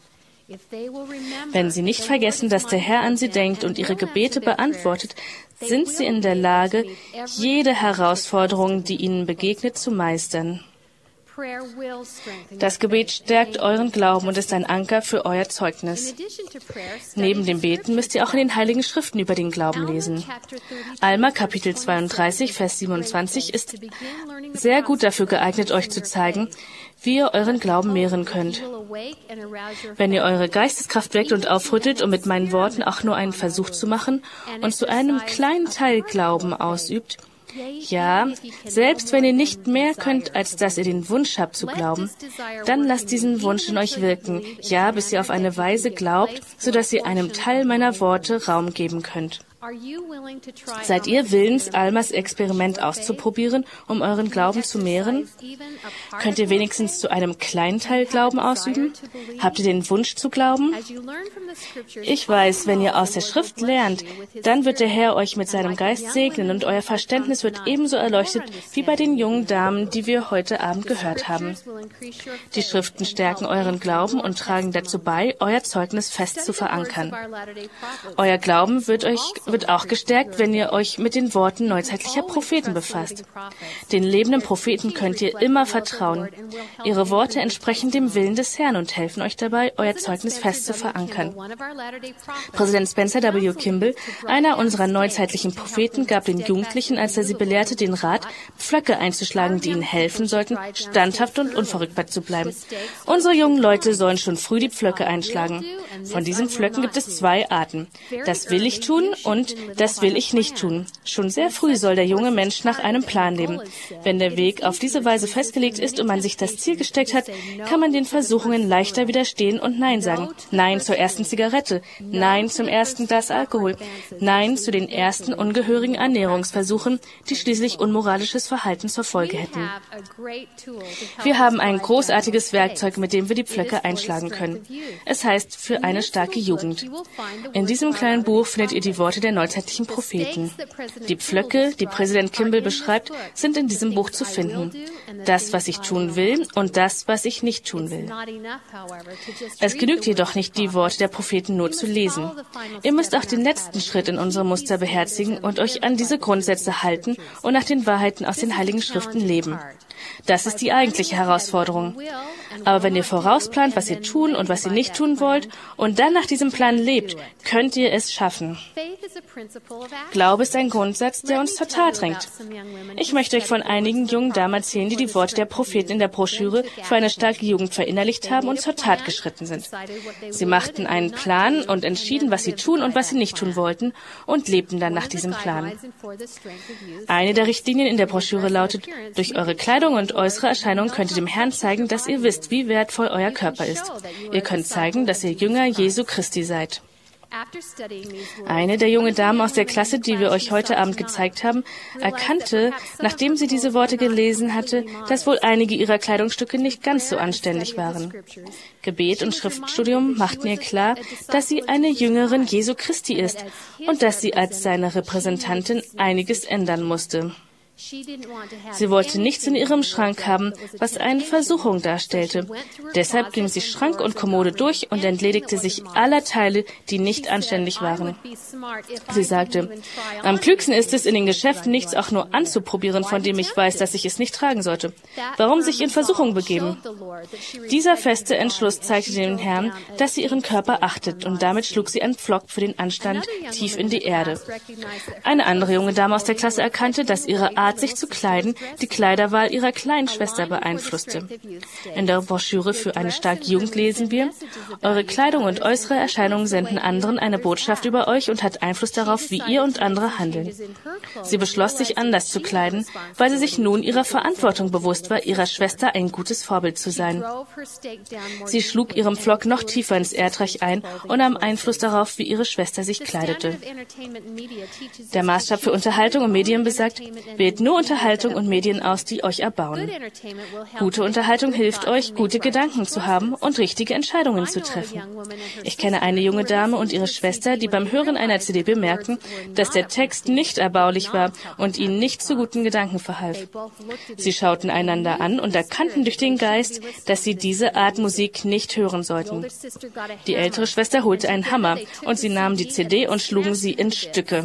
Wenn sie nicht vergessen, dass der Herr an sie denkt und ihre Gebete beantwortet, sind sie in der Lage, jede Herausforderung, die ihnen begegnet, zu meistern. Das Gebet stärkt euren Glauben und ist ein Anker für euer Zeugnis. Neben dem Beten müsst ihr auch in den Heiligen Schriften über den Glauben lesen. Alma Kapitel zweiunddreißig, Vers siebenundzwanzig ist sehr gut dafür geeignet, euch zu zeigen, wie ihr euren Glauben mehren könnt. Wenn ihr eure Geisteskraft weckt und aufrüttelt, um mit meinen Worten auch nur einen Versuch zu machen und zu einem kleinen Teil Glauben ausübt, ja, selbst wenn ihr nicht mehr könnt, als dass ihr den Wunsch habt zu glauben, dann lasst diesen Wunsch in euch wirken, ja, bis ihr auf eine Weise glaubt, sodass ihr einem Teil meiner Worte Raum geben könnt. Seid ihr willens, Almas Experiment auszuprobieren, um euren Glauben zu mehren? Könnt ihr wenigstens zu einem kleinen Teil Glauben ausüben? Habt ihr den Wunsch zu glauben? Ich weiß, wenn ihr aus der Schrift lernt, dann wird der Herr euch mit seinem Geist segnen und euer Verständnis wird ebenso erleuchtet wie bei den jungen Damen, die wir heute Abend gehört haben. Die Schriften stärken euren Glauben und tragen dazu bei, euer Zeugnis fest zu verankern. Euer Glauben wird euch wird auch gestärkt, wenn ihr euch mit den Worten neuzeitlicher Propheten befasst. Den lebenden Propheten könnt ihr immer vertrauen. Ihre Worte entsprechen dem Willen des Herrn und helfen euch dabei, euer Zeugnis fest zu verankern. Präsident Spencer W. Kimball, einer unserer neuzeitlichen Propheten, gab den Jugendlichen, als er sie belehrte, den Rat, Pflöcke einzuschlagen, die ihnen helfen sollten, standhaft und unverrückbar zu bleiben. Unsere jungen Leute sollen schon früh die Pflöcke einschlagen. Von diesen Pflöcken gibt es zwei Arten. Das will ich tun und das will ich nicht tun. Schon sehr früh soll der junge Mensch nach einem Plan leben. Wenn der Weg auf diese Weise festgelegt ist und man sich das Ziel gesteckt hat, kann man den Versuchungen leichter widerstehen und Nein sagen. Nein zur ersten Zigarette. Nein zum ersten Glas Alkohol. Nein zu den ersten ungehörigen Ernährungsversuchen, die schließlich unmoralisches Verhalten zur Folge hätten. Wir haben ein großartiges Werkzeug, mit dem wir die Pflöcke einschlagen können. Es heißt, für eine starke Jugend. In diesem kleinen Buch findet ihr die Worte der neuzeitlichen Propheten. Die Pflöcke, die Präsident Kimball beschreibt, sind in diesem Buch zu finden. Das, was ich tun will und das, was ich nicht tun will. Es genügt jedoch nicht, die Worte der Propheten nur zu lesen. Ihr müsst auch den letzten Schritt in unserem Muster beherzigen und euch an diese Grundsätze halten und nach den Wahrheiten aus den Heiligen Schriften leben. Das ist die eigentliche Herausforderung. Aber wenn ihr vorausplant, was ihr tun und was ihr nicht tun wollt und dann nach diesem Plan lebt, könnt ihr es schaffen. Glaube ist ein Grundsatz, der uns zur Tat drängt. Ich möchte euch von einigen jungen Damen erzählen, die die Worte der Propheten in der Broschüre für eine starke Jugend verinnerlicht haben und zur Tat geschritten sind. Sie machten einen Plan und entschieden, was sie tun und was sie nicht tun wollten und lebten dann nach diesem Plan. Eine der Richtlinien in der Broschüre lautet, durch eure Kleidung und äußere Erscheinung könnt ihr dem Herrn zeigen, dass ihr wisst, wie wertvoll euer Körper ist. Ihr könnt zeigen, dass ihr Jünger Jesu Christi seid. Eine der jungen Damen aus der Klasse, die wir euch heute Abend gezeigt haben, erkannte, nachdem sie diese Worte gelesen hatte, dass wohl einige ihrer Kleidungsstücke nicht ganz so anständig waren. Gebet und Schriftstudium machten ihr klar, dass sie eine Jüngerin Jesu Christi ist und dass sie als seine Repräsentantin einiges ändern musste. Sie wollte nichts in ihrem Schrank haben, was eine Versuchung darstellte. Deshalb ging sie Schrank und Kommode durch und entledigte sich aller Teile, die nicht anständig waren. Sie sagte, am klügsten ist es, in den Geschäften nichts auch nur anzuprobieren, von dem ich weiß, dass ich es nicht tragen sollte. Warum sich in Versuchung begeben? Dieser feste Entschluss zeigte dem Herrn, dass sie ihren Körper achtet, und damit schlug sie einen Pflock für den Anstand tief in die Erde. Eine andere junge Dame aus der Klasse erkannte, dass ihre Art, sich zu kleiden, die Kleiderwahl ihrer kleinen Schwester beeinflusste. In der Broschüre für eine starke Jugend lesen wir, eure Kleidung und äußere Erscheinung senden anderen eine Botschaft über euch und hat Einfluss darauf, wie ihr und andere handeln. Sie beschloss, sich anders zu kleiden, weil sie sich nun ihrer Verantwortung bewusst war, ihrer Schwester ein gutes Vorbild zu sein. Sie schlug ihren Pflock noch tiefer ins Erdreich ein und nahm Einfluss darauf, wie ihre Schwester sich kleidete. Der Maßstab für Unterhaltung und Medien besagt, wählt nur Unterhaltung und Medien aus, die euch erbauen. Gute Unterhaltung hilft euch, gute Gedanken zu haben und richtige Entscheidungen zu treffen. Ich kenne eine junge Dame und ihre Schwester, die beim Hören einer C D bemerkten, dass der Text nicht erbaulich war und ihnen nicht zu guten Gedanken verhalf. Sie schauten einander an und erkannten durch den Geist, dass sie diese Art Musik nicht hören sollten. Die ältere Schwester holte einen Hammer und sie nahmen die C D und schlugen sie in Stücke.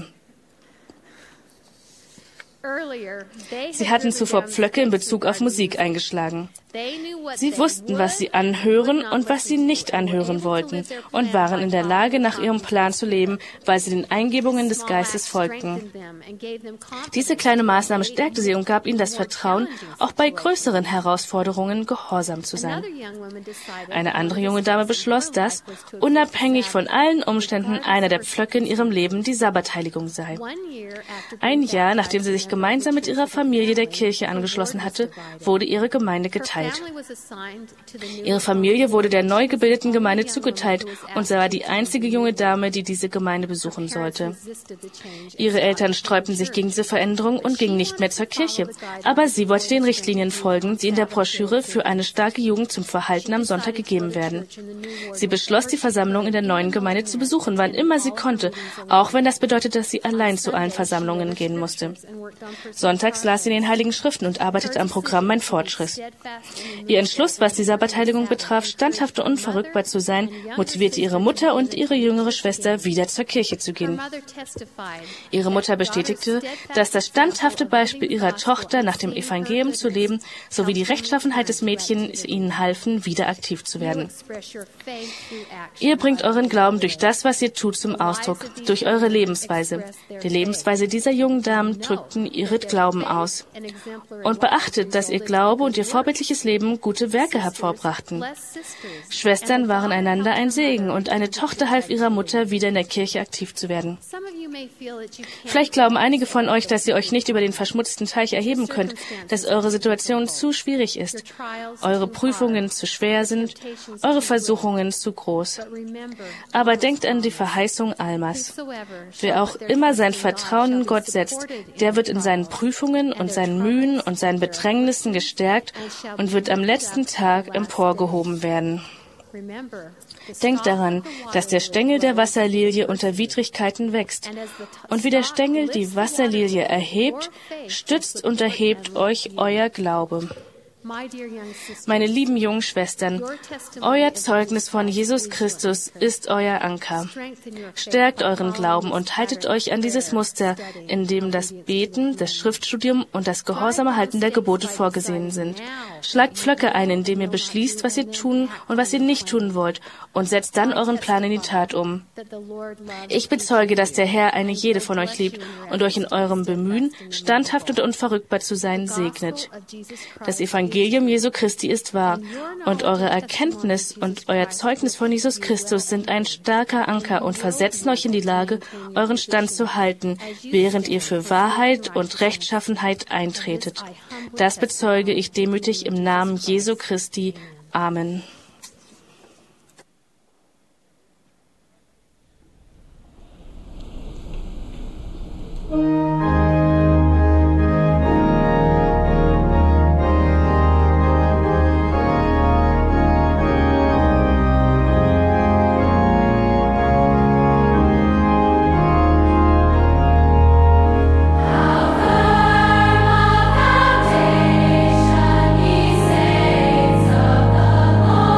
Sie hatten zuvor Pflöcke in Bezug auf Musik eingeschlagen. Sie wussten, was sie anhören und was sie nicht anhören wollten und waren in der Lage, nach ihrem Plan zu leben, weil sie den Eingebungen des Geistes folgten. Diese kleine Maßnahme stärkte sie und gab ihnen das Vertrauen, auch bei größeren Herausforderungen gehorsam zu sein. Eine andere junge Dame beschloss, dass, unabhängig von allen Umständen, einer der Pflöcke in ihrem Leben die Sabbatheiligung sei. Ein Jahr, nachdem sie sich gemeinsam mit ihrer Familie der Kirche angeschlossen hatte, wurde ihre Gemeinde geteilt. Ihre Familie wurde der neu gebildeten Gemeinde zugeteilt und sie war die einzige junge Dame, die diese Gemeinde besuchen sollte. Ihre Eltern sträubten sich gegen diese Veränderung und gingen nicht mehr zur Kirche, aber sie wollte den Richtlinien folgen, die in der Broschüre für eine starke Jugend zum Verhalten am Sonntag gegeben werden. Sie beschloss, die Versammlung in der neuen Gemeinde zu besuchen, wann immer sie konnte, auch wenn das bedeutet, dass sie allein zu allen Versammlungen gehen musste. Sonntags las sie in den Heiligen Schriften und arbeitete am Programm Mein Fortschritt. Ihr Entschluss, was die Sabbatheiligung betraf, standhaft und unverrückbar zu sein, motivierte ihre Mutter und ihre jüngere Schwester, wieder zur Kirche zu gehen. Ihre Mutter bestätigte, dass das standhafte Beispiel ihrer Tochter, nach dem Evangelium zu leben, sowie die Rechtschaffenheit des Mädchens ihnen halfen, wieder aktiv zu werden. Ihr bringt euren Glauben durch das, was ihr tut, zum Ausdruck, durch eure Lebensweise. Die Lebensweise dieser jungen Damen drückten ihren Glauben aus. Und beachtet, dass ihr Glaube und ihr vorbildliches Leben gute Werke hervorbrachten. Schwestern waren einander ein Segen und eine Tochter half ihrer Mutter, wieder in der Kirche aktiv zu werden. Vielleicht glauben einige von euch, dass ihr euch nicht über den verschmutzten Teich erheben könnt, dass eure Situation zu schwierig ist, eure Prüfungen zu schwer sind, eure Versuchungen zu groß. Aber denkt an die Verheißung Almas. Wer auch immer sein Vertrauen in Gott setzt, der wird in seinen Prüfungen und seinen Mühen und seinen Bedrängnissen gestärkt und wird am letzten Tag emporgehoben werden. Denkt daran, dass der Stängel der Wasserlilie unter Widrigkeiten wächst. Und wie der Stängel die Wasserlilie erhebt, stützt und erhebt euch euer Glaube. Meine lieben jungen Schwestern, euer Zeugnis von Jesus Christus ist euer Anker. Stärkt euren Glauben und haltet euch an dieses Muster, in dem das Beten, das Schriftstudium und das gehorsame Halten der Gebote vorgesehen sind. Schlagt Pflöcke ein, indem ihr beschließt, was ihr tun und was ihr nicht tun wollt, und setzt dann euren Plan in die Tat um. Ich bezeuge, dass der Herr eine jede von euch liebt und euch in eurem Bemühen, standhaft und unverrückbar zu sein, segnet. Das Evangelium Jesu Christi ist wahr, und eure Erkenntnis und euer Zeugnis von Jesus Christus sind ein starker Anker und versetzen euch in die Lage, euren Stand zu halten, während ihr für Wahrheit und Rechtschaffenheit eintretet. Das bezeuge ich demütig im Namen Jesu Christi. Amen. Foundation, ye saints of the Lord.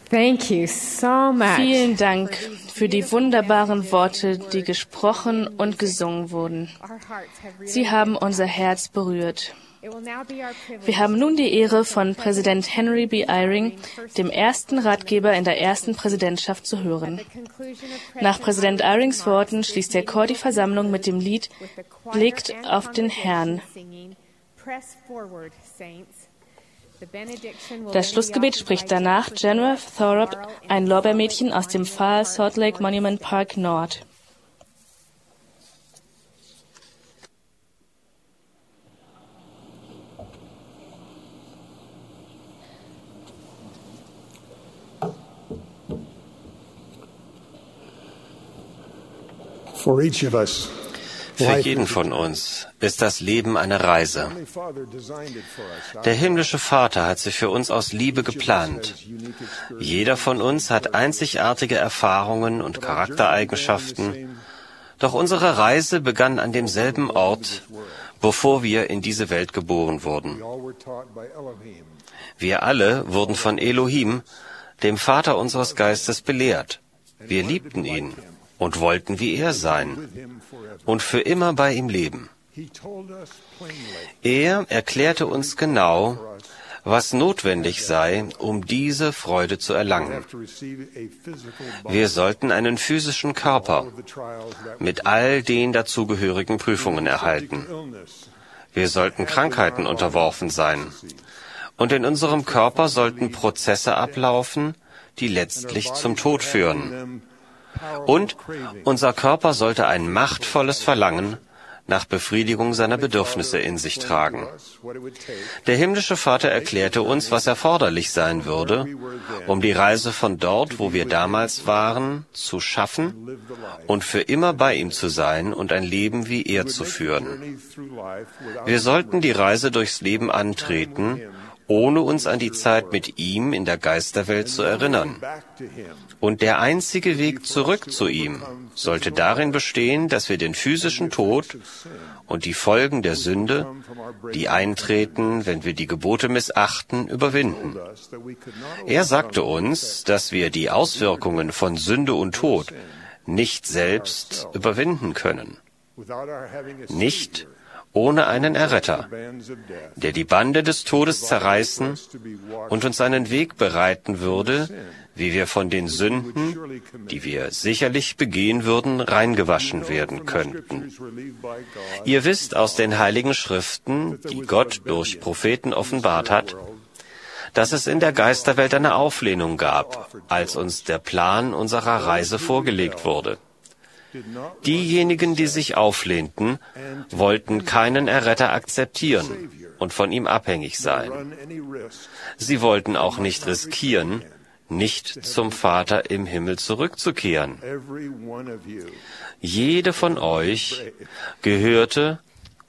Thank you so much. Vielen Dank für die wunderbaren Worte, die gesprochen und gesungen wurden. Sie haben unser Herz berührt. Wir haben nun die Ehre, von Präsident Henry B. Eyring, dem ersten Ratgeber in der ersten Präsidentschaft, zu hören. Nach Präsident Eyrings Worten schließt der Chor die Versammlung mit dem Lied »Blickt auf den Herrn«. Das Schlussgebet spricht danach Jennifer Thorup, ein Lorbeermädchen aus dem Pfahl Salt Lake Monument Park Nord. For each of us. Für jeden von uns ist das Leben eine Reise. Der himmlische Vater hat sie für uns aus Liebe geplant. Jeder von uns hat einzigartige Erfahrungen und Charaktereigenschaften. Doch unsere Reise begann an demselben Ort, bevor wir in diese Welt geboren wurden. Wir alle wurden von Elohim, dem Vater unseres Geistes, belehrt. Wir liebten ihn und wollten wie er sein und für immer bei ihm leben. Er erklärte uns genau, was notwendig sei, um diese Freude zu erlangen. Wir sollten einen physischen Körper mit all den dazugehörigen Prüfungen erhalten. Wir sollten Krankheiten unterworfen sein. Und in unserem Körper sollten Prozesse ablaufen, die letztlich zum Tod führen. Und unser Körper sollte ein machtvolles Verlangen nach Befriedigung seiner Bedürfnisse in sich tragen. Der himmlische Vater erklärte uns, was erforderlich sein würde, um die Reise von dort, wo wir damals waren, zu schaffen und für immer bei ihm zu sein und ein Leben wie er zu führen. Wir sollten die Reise durchs Leben antreten, ohne uns an die Zeit mit ihm in der Geisterwelt zu erinnern. Und der einzige Weg zurück zu ihm sollte darin bestehen, dass wir den physischen Tod und die Folgen der Sünde, die eintreten, wenn wir die Gebote missachten, überwinden. Er sagte uns, dass wir die Auswirkungen von Sünde und Tod nicht selbst überwinden können. Nicht ohne einen Erretter, der die Bande des Todes zerreißen und uns einen Weg bereiten würde, wie wir von den Sünden, die wir sicherlich begehen würden, reingewaschen werden könnten. Ihr wisst aus den Heiligen Schriften, die Gott durch Propheten offenbart hat, dass es in der Geisterwelt eine Auflehnung gab, als uns der Plan unserer Reise vorgelegt wurde. Diejenigen, die sich auflehnten, wollten keinen Erretter akzeptieren und von ihm abhängig sein. Sie wollten auch nicht riskieren, nicht zum Vater im Himmel zurückzukehren. Jede von euch gehörte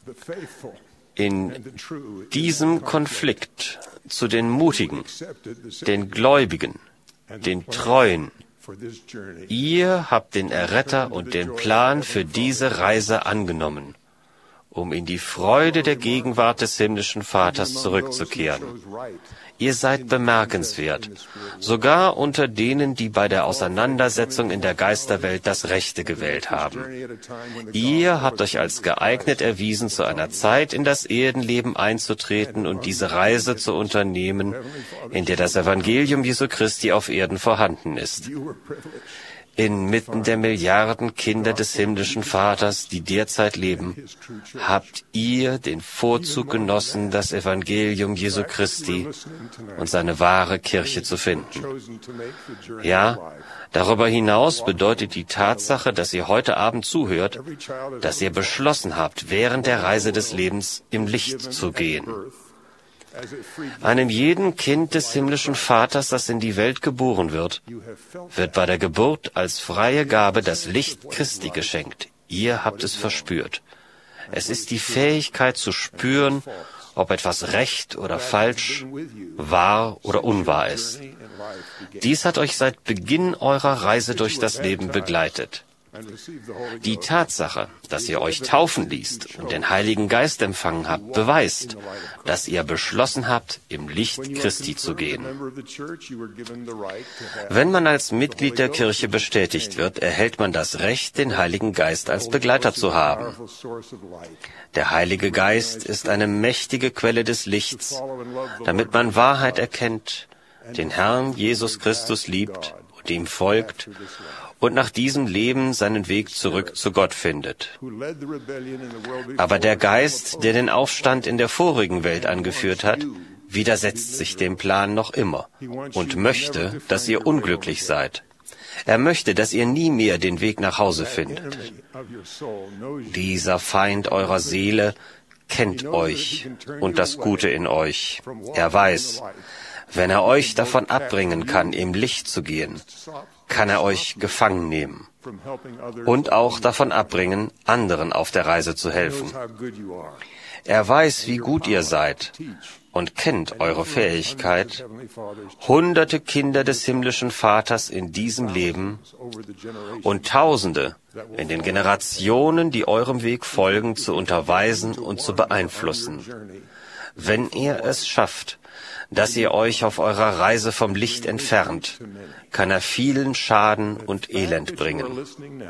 in diesem Konflikt zu den Mutigen, den Gläubigen, den Treuen. Ihr habt den Erretter und den Plan für diese Reise angenommen, um in die Freude der Gegenwart des himmlischen Vaters zurückzukehren. Ihr seid bemerkenswert, sogar unter denen, die bei der Auseinandersetzung in der Geisterwelt das Rechte gewählt haben. Ihr habt euch als geeignet erwiesen, zu einer Zeit in das Erdenleben einzutreten und diese Reise zu unternehmen, in der das Evangelium Jesu Christi auf Erden vorhanden ist. Inmitten der Milliarden Kinder des himmlischen Vaters, die derzeit leben, habt ihr den Vorzug genossen, das Evangelium Jesu Christi und seine wahre Kirche zu finden. Ja, darüber hinaus bedeutet die Tatsache, dass ihr heute Abend zuhört, dass ihr beschlossen habt, während der Reise des Lebens im Licht zu gehen. Einem jeden Kind des himmlischen Vaters, das in die Welt geboren wird, wird bei der Geburt als freie Gabe das Licht Christi geschenkt. Ihr habt es verspürt. Es ist die Fähigkeit zu spüren, ob etwas recht oder falsch, wahr oder unwahr ist. Dies hat euch seit Beginn eurer Reise durch das Leben begleitet. Die Tatsache, dass ihr euch taufen ließt und den Heiligen Geist empfangen habt, beweist, dass ihr beschlossen habt, im Licht Christi zu gehen. Wenn man als Mitglied der Kirche bestätigt wird, erhält man das Recht, den Heiligen Geist als Begleiter zu haben. Der Heilige Geist ist eine mächtige Quelle des Lichts, damit man Wahrheit erkennt, den Herrn Jesus Christus liebt und ihm folgt und nach diesem Leben seinen Weg zurück zu Gott findet. Aber der Geist, der den Aufstand in der vorigen Welt angeführt hat, widersetzt sich dem Plan noch immer und möchte, dass ihr unglücklich seid. Er möchte, dass ihr nie mehr den Weg nach Hause findet. Dieser Feind eurer Seele kennt euch und das Gute in euch. Er weiß, wenn er euch davon abbringen kann, im Licht zu gehen, kann er euch gefangen nehmen und auch davon abbringen, anderen auf der Reise zu helfen. Er weiß, wie gut ihr seid und kennt eure Fähigkeit, hunderte Kinder des himmlischen Vaters in diesem Leben und Tausende in den Generationen, die eurem Weg folgen, zu unterweisen und zu beeinflussen. Wenn er es schafft, dass ihr euch auf eurer Reise vom Licht entfernt, kann er vielen Schaden und Elend bringen.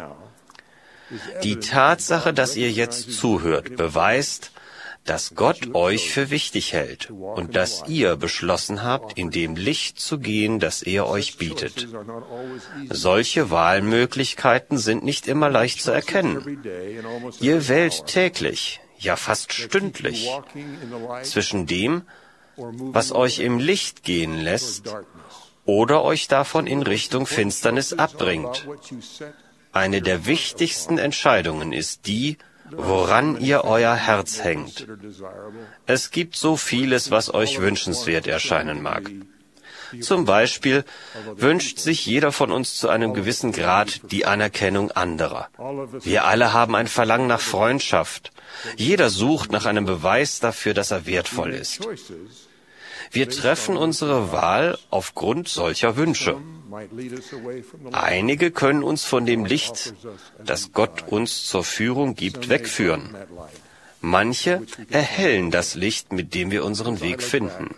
Die Tatsache, dass ihr jetzt zuhört, beweist, dass Gott euch für wichtig hält und dass ihr beschlossen habt, in dem Licht zu gehen, das er euch bietet. Solche Wahlmöglichkeiten sind nicht immer leicht zu erkennen. Ihr wählt täglich, ja fast stündlich, zwischen dem, was euch im Licht gehen lässt oder euch davon in Richtung Finsternis abbringt. Eine der wichtigsten Entscheidungen ist die, woran ihr euer Herz hängt. Es gibt so vieles, was euch wünschenswert erscheinen mag. Zum Beispiel wünscht sich jeder von uns zu einem gewissen Grad die Anerkennung anderer. Wir alle haben ein Verlangen nach Freundschaft. Jeder sucht nach einem Beweis dafür, dass er wertvoll ist. Wir treffen unsere Wahl aufgrund solcher Wünsche. Einige können uns von dem Licht, das Gott uns zur Führung gibt, wegführen. Manche erhellen das Licht, mit dem wir unseren Weg finden.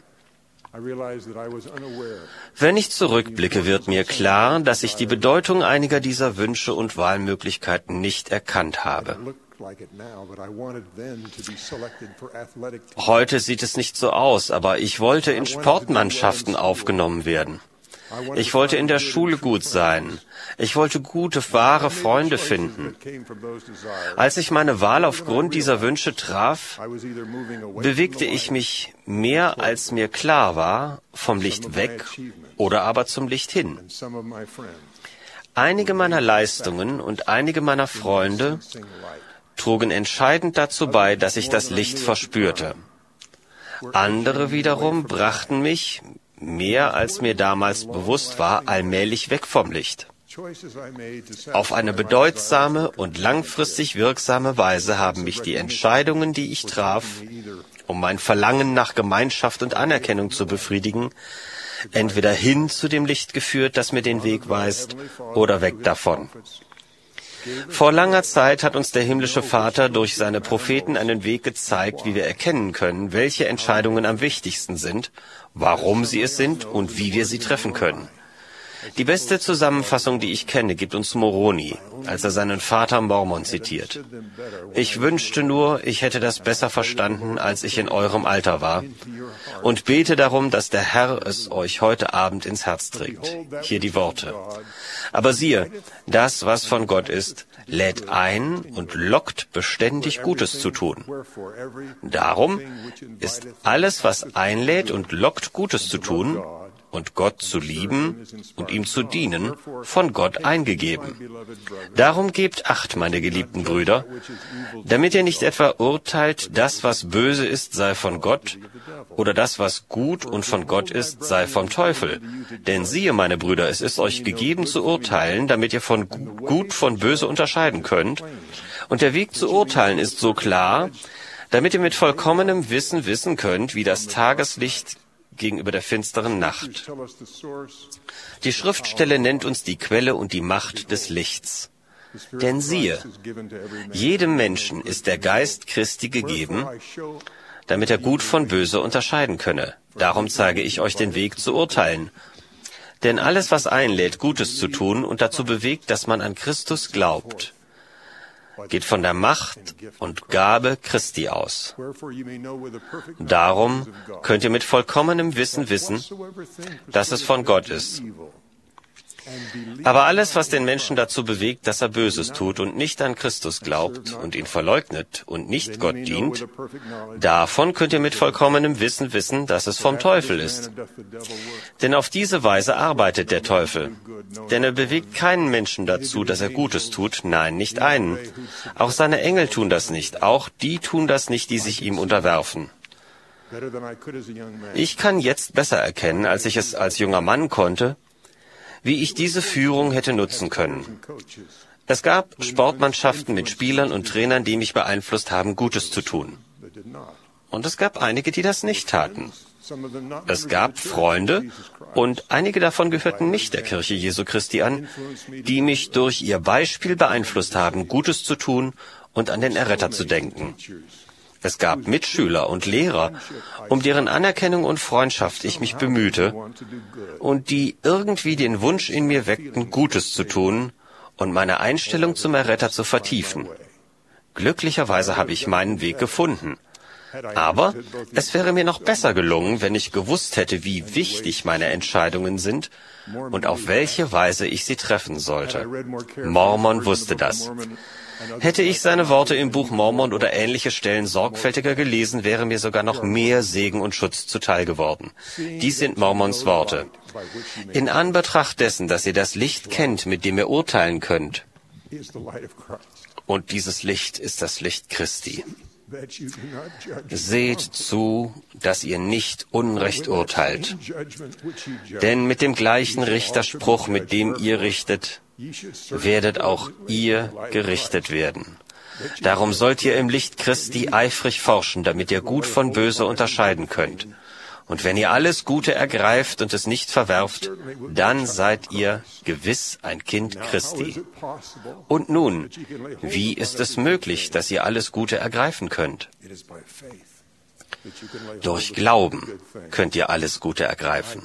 Wenn ich zurückblicke, wird mir klar, dass ich die Bedeutung einiger dieser Wünsche und Wahlmöglichkeiten nicht erkannt habe. Heute sieht es nicht so aus, aber ich wollte in Sportmannschaften aufgenommen werden. Ich wollte in der Schule gut sein. Ich wollte gute, wahre Freunde finden. Als ich meine Wahl aufgrund dieser Wünsche traf, bewegte ich mich mehr, als mir klar war, vom Licht weg oder aber zum Licht hin. Einige meiner Leistungen und einige meiner Freunde trugen entscheidend dazu bei, dass ich das Licht verspürte. Andere wiederum brachten mich, mehr als mir damals bewusst war, allmählich weg vom Licht. Auf eine bedeutsame und langfristig wirksame Weise haben mich die Entscheidungen, die ich traf, um mein Verlangen nach Gemeinschaft und Anerkennung zu befriedigen, entweder hin zu dem Licht geführt, das mir den Weg weist, oder weg davon. Vor langer Zeit hat uns der himmlische Vater durch seine Propheten einen Weg gezeigt, wie wir erkennen können, welche Entscheidungen am wichtigsten sind, warum sie es sind und wie wir sie treffen können. Die beste Zusammenfassung, die ich kenne, gibt uns Moroni, als er seinen Vater Mormon zitiert. Ich wünschte nur, ich hätte das besser verstanden, als ich in eurem Alter war, und bete darum, dass der Herr es euch heute Abend ins Herz trägt. Hier die Worte. Aber siehe, das, was von Gott ist, lädt ein und lockt beständig Gutes zu tun. Darum ist alles, was einlädt und lockt Gutes zu tun, und Gott zu lieben und ihm zu dienen, von Gott eingegeben. Darum gebt Acht, meine geliebten Brüder, damit ihr nicht etwa urteilt, das, was böse ist, sei von Gott, oder das, was gut und von Gott ist, sei vom Teufel. Denn siehe, meine Brüder, es ist euch gegeben zu urteilen, damit ihr von gut von böse unterscheiden könnt. Und der Weg zu urteilen ist so klar, damit ihr mit vollkommenem Wissen wissen könnt, wie das Tageslicht gegenüber der finsteren Nacht. Die Schriftstelle nennt uns die Quelle und die Macht des Lichts. Denn siehe, jedem Menschen ist der Geist Christi gegeben, damit er gut von böse unterscheiden könne. Darum zeige ich euch den Weg zu urteilen. Denn alles, was einlädt, Gutes zu tun und dazu bewegt, dass man an Christus glaubt, geht von der Macht und Gabe Christi aus. Darum könnt ihr mit vollkommenem Wissen wissen, dass es von Gott ist. Aber alles, was den Menschen dazu bewegt, dass er Böses tut und nicht an Christus glaubt und ihn verleugnet und nicht Gott dient, davon könnt ihr mit vollkommenem Wissen wissen, dass es vom Teufel ist. Denn auf diese Weise arbeitet der Teufel. Denn er bewegt keinen Menschen dazu, dass er Gutes tut, nein, nicht einen. Auch seine Engel tun das nicht, auch die tun das nicht, die sich ihm unterwerfen. Ich kann jetzt besser erkennen, als ich es als junger Mann konnte, wie ich diese Führung hätte nutzen können. Es gab Sportmannschaften mit Spielern und Trainern, die mich beeinflusst haben, Gutes zu tun. Und es gab einige, die das nicht taten. Es gab Freunde, und einige davon gehörten nicht der Kirche Jesu Christi an, die mich durch ihr Beispiel beeinflusst haben, Gutes zu tun und an den Erretter zu denken. Es gab Mitschüler und Lehrer, um deren Anerkennung und Freundschaft ich mich bemühte und die irgendwie den Wunsch in mir weckten, Gutes zu tun und meine Einstellung zum Erretter zu vertiefen. Glücklicherweise habe ich meinen Weg gefunden. Aber es wäre mir noch besser gelungen, wenn ich gewusst hätte, wie wichtig meine Entscheidungen sind und auf welche Weise ich sie treffen sollte. Mormon wusste das. Hätte ich seine Worte im Buch Mormon oder ähnliche Stellen sorgfältiger gelesen, wäre mir sogar noch mehr Segen und Schutz zuteil geworden. Dies sind Mormons Worte. In Anbetracht dessen, dass ihr das Licht kennt, mit dem ihr urteilen könnt, und dieses Licht ist das Licht Christi. Seht zu, dass ihr nicht Unrecht urteilt. Denn mit dem gleichen Richterspruch, mit dem ihr richtet, werdet auch ihr gerichtet werden. Darum sollt ihr im Licht Christi eifrig forschen, damit ihr gut von böse unterscheiden könnt. Und wenn ihr alles Gute ergreift und es nicht verwerft, dann seid ihr gewiss ein Kind Christi. Und nun, wie ist es möglich, dass ihr alles Gute ergreifen könnt? Durch Glauben könnt ihr alles Gute ergreifen.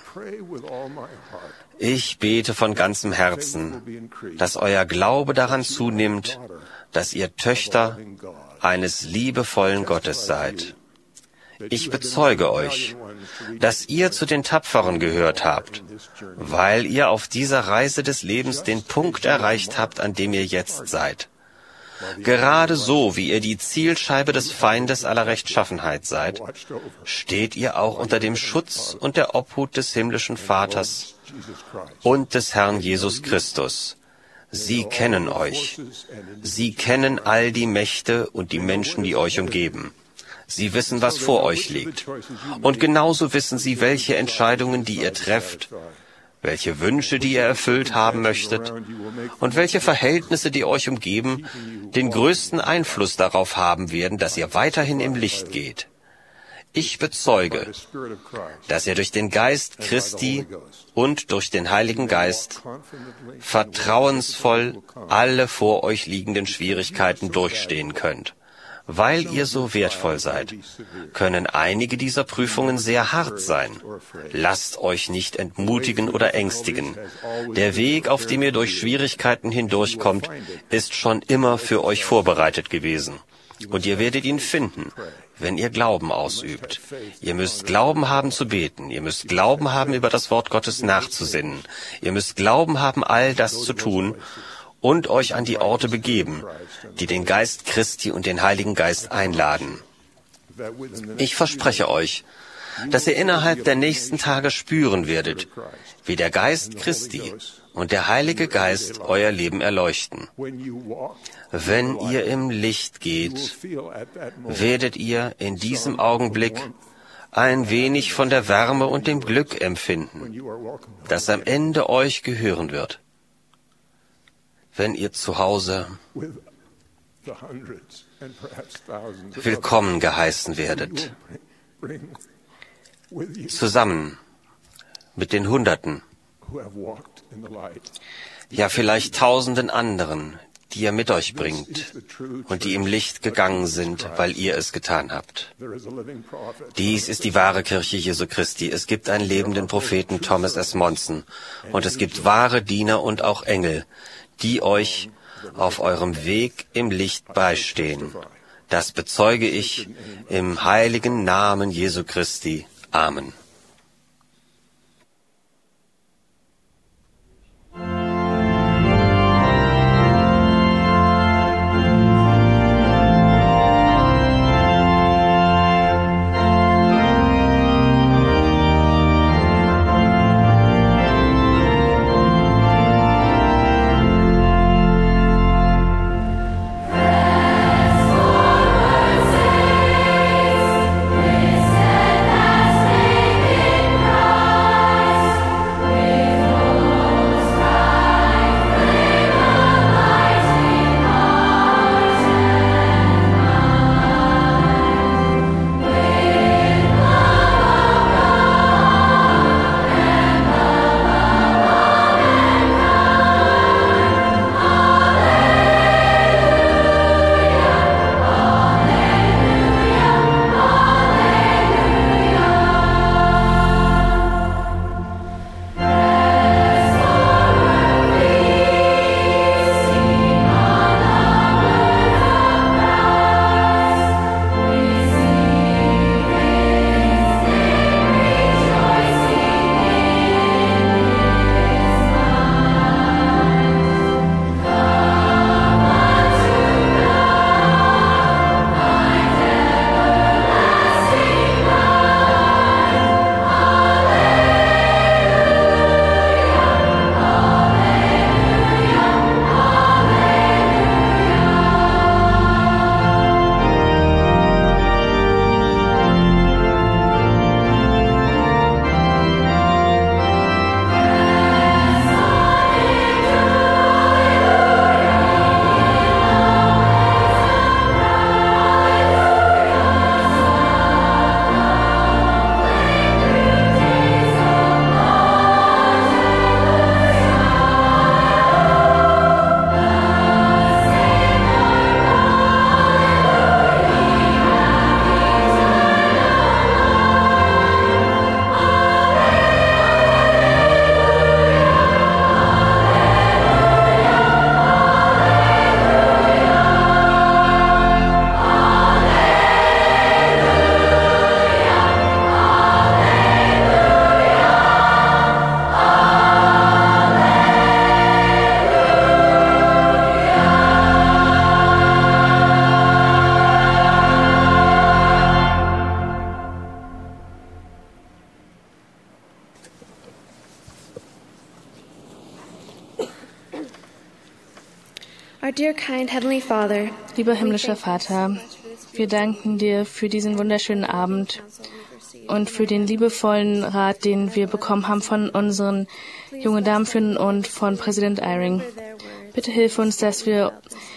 Ich bete von ganzem Herzen, dass euer Glaube daran zunimmt, dass ihr Töchter eines liebevollen Gottes seid. Ich bezeuge euch, dass ihr zu den Tapferen gehört habt, weil ihr auf dieser Reise des Lebens den Punkt erreicht habt, an dem ihr jetzt seid. Gerade so, wie ihr die Zielscheibe des Feindes aller Rechtschaffenheit seid, steht ihr auch unter dem Schutz und der Obhut des himmlischen Vaters und des Herrn Jesus Christus. Sie kennen euch. Sie kennen all die Mächte und die Menschen, die euch umgeben. Sie wissen, was vor euch liegt. Und genauso wissen sie, welche Entscheidungen, die ihr trefft, welche Wünsche, die ihr erfüllt haben möchtet und welche Verhältnisse, die euch umgeben, den größten Einfluss darauf haben werden, dass ihr weiterhin im Licht geht. Ich bezeuge, dass ihr durch den Geist Christi und durch den Heiligen Geist vertrauensvoll alle vor euch liegenden Schwierigkeiten durchstehen könnt. Weil ihr so wertvoll seid, können einige dieser Prüfungen sehr hart sein. Lasst euch nicht entmutigen oder ängstigen. Der Weg, auf dem ihr durch Schwierigkeiten hindurchkommt, ist schon immer für euch vorbereitet gewesen. Und ihr werdet ihn finden, wenn ihr Glauben ausübt. Ihr müsst Glauben haben zu beten. Ihr müsst Glauben haben, über das Wort Gottes nachzusinnen. Ihr müsst Glauben haben, all das zu tun und euch an die Orte begeben, die den Geist Christi und den Heiligen Geist einladen. Ich verspreche euch, dass ihr innerhalb der nächsten Tage spüren werdet, wie der Geist Christi und der Heilige Geist euer Leben erleuchten. Wenn ihr im Licht geht, werdet ihr in diesem Augenblick ein wenig von der Wärme und dem Glück empfinden, das am Ende euch gehören wird, wenn ihr zu Hause willkommen geheißen werdet, zusammen mit den Hunderten, ja vielleicht Tausenden anderen, die ihr mit euch bringt und die im Licht gegangen sind, weil ihr es getan habt. Dies ist die wahre Kirche Jesu Christi. Es gibt einen lebenden Propheten, Thomas S. Monson, und es gibt wahre Diener und auch Engel, die euch auf eurem Weg im Licht beistehen. Das bezeuge ich im heiligen Namen Jesu Christi. Amen. Lieber himmlischer Vater, wir danken dir für diesen wunderschönen Abend und für den liebevollen Rat, den wir bekommen haben von unseren jungen Damen und von Präsident Eyring. Bitte hilf uns, dass wir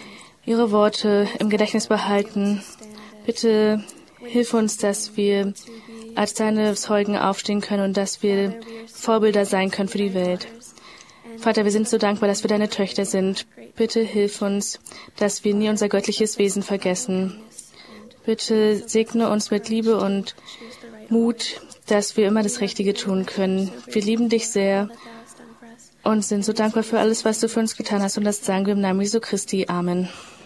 ihre Worte im Gedächtnis behalten. Bitte hilf uns, dass wir als deine Zeugen aufstehen können und dass wir Vorbilder sein können für die Welt. Vater, wir sind so dankbar, dass wir deine Töchter sind. Bitte hilf uns, dass wir nie unser göttliches Wesen vergessen. Bitte segne uns mit Liebe und Mut, dass wir immer das Richtige tun können. Wir lieben dich sehr und sind so dankbar für alles, was du für uns getan hast. Und das sagen wir im Namen Jesu Christi. Amen.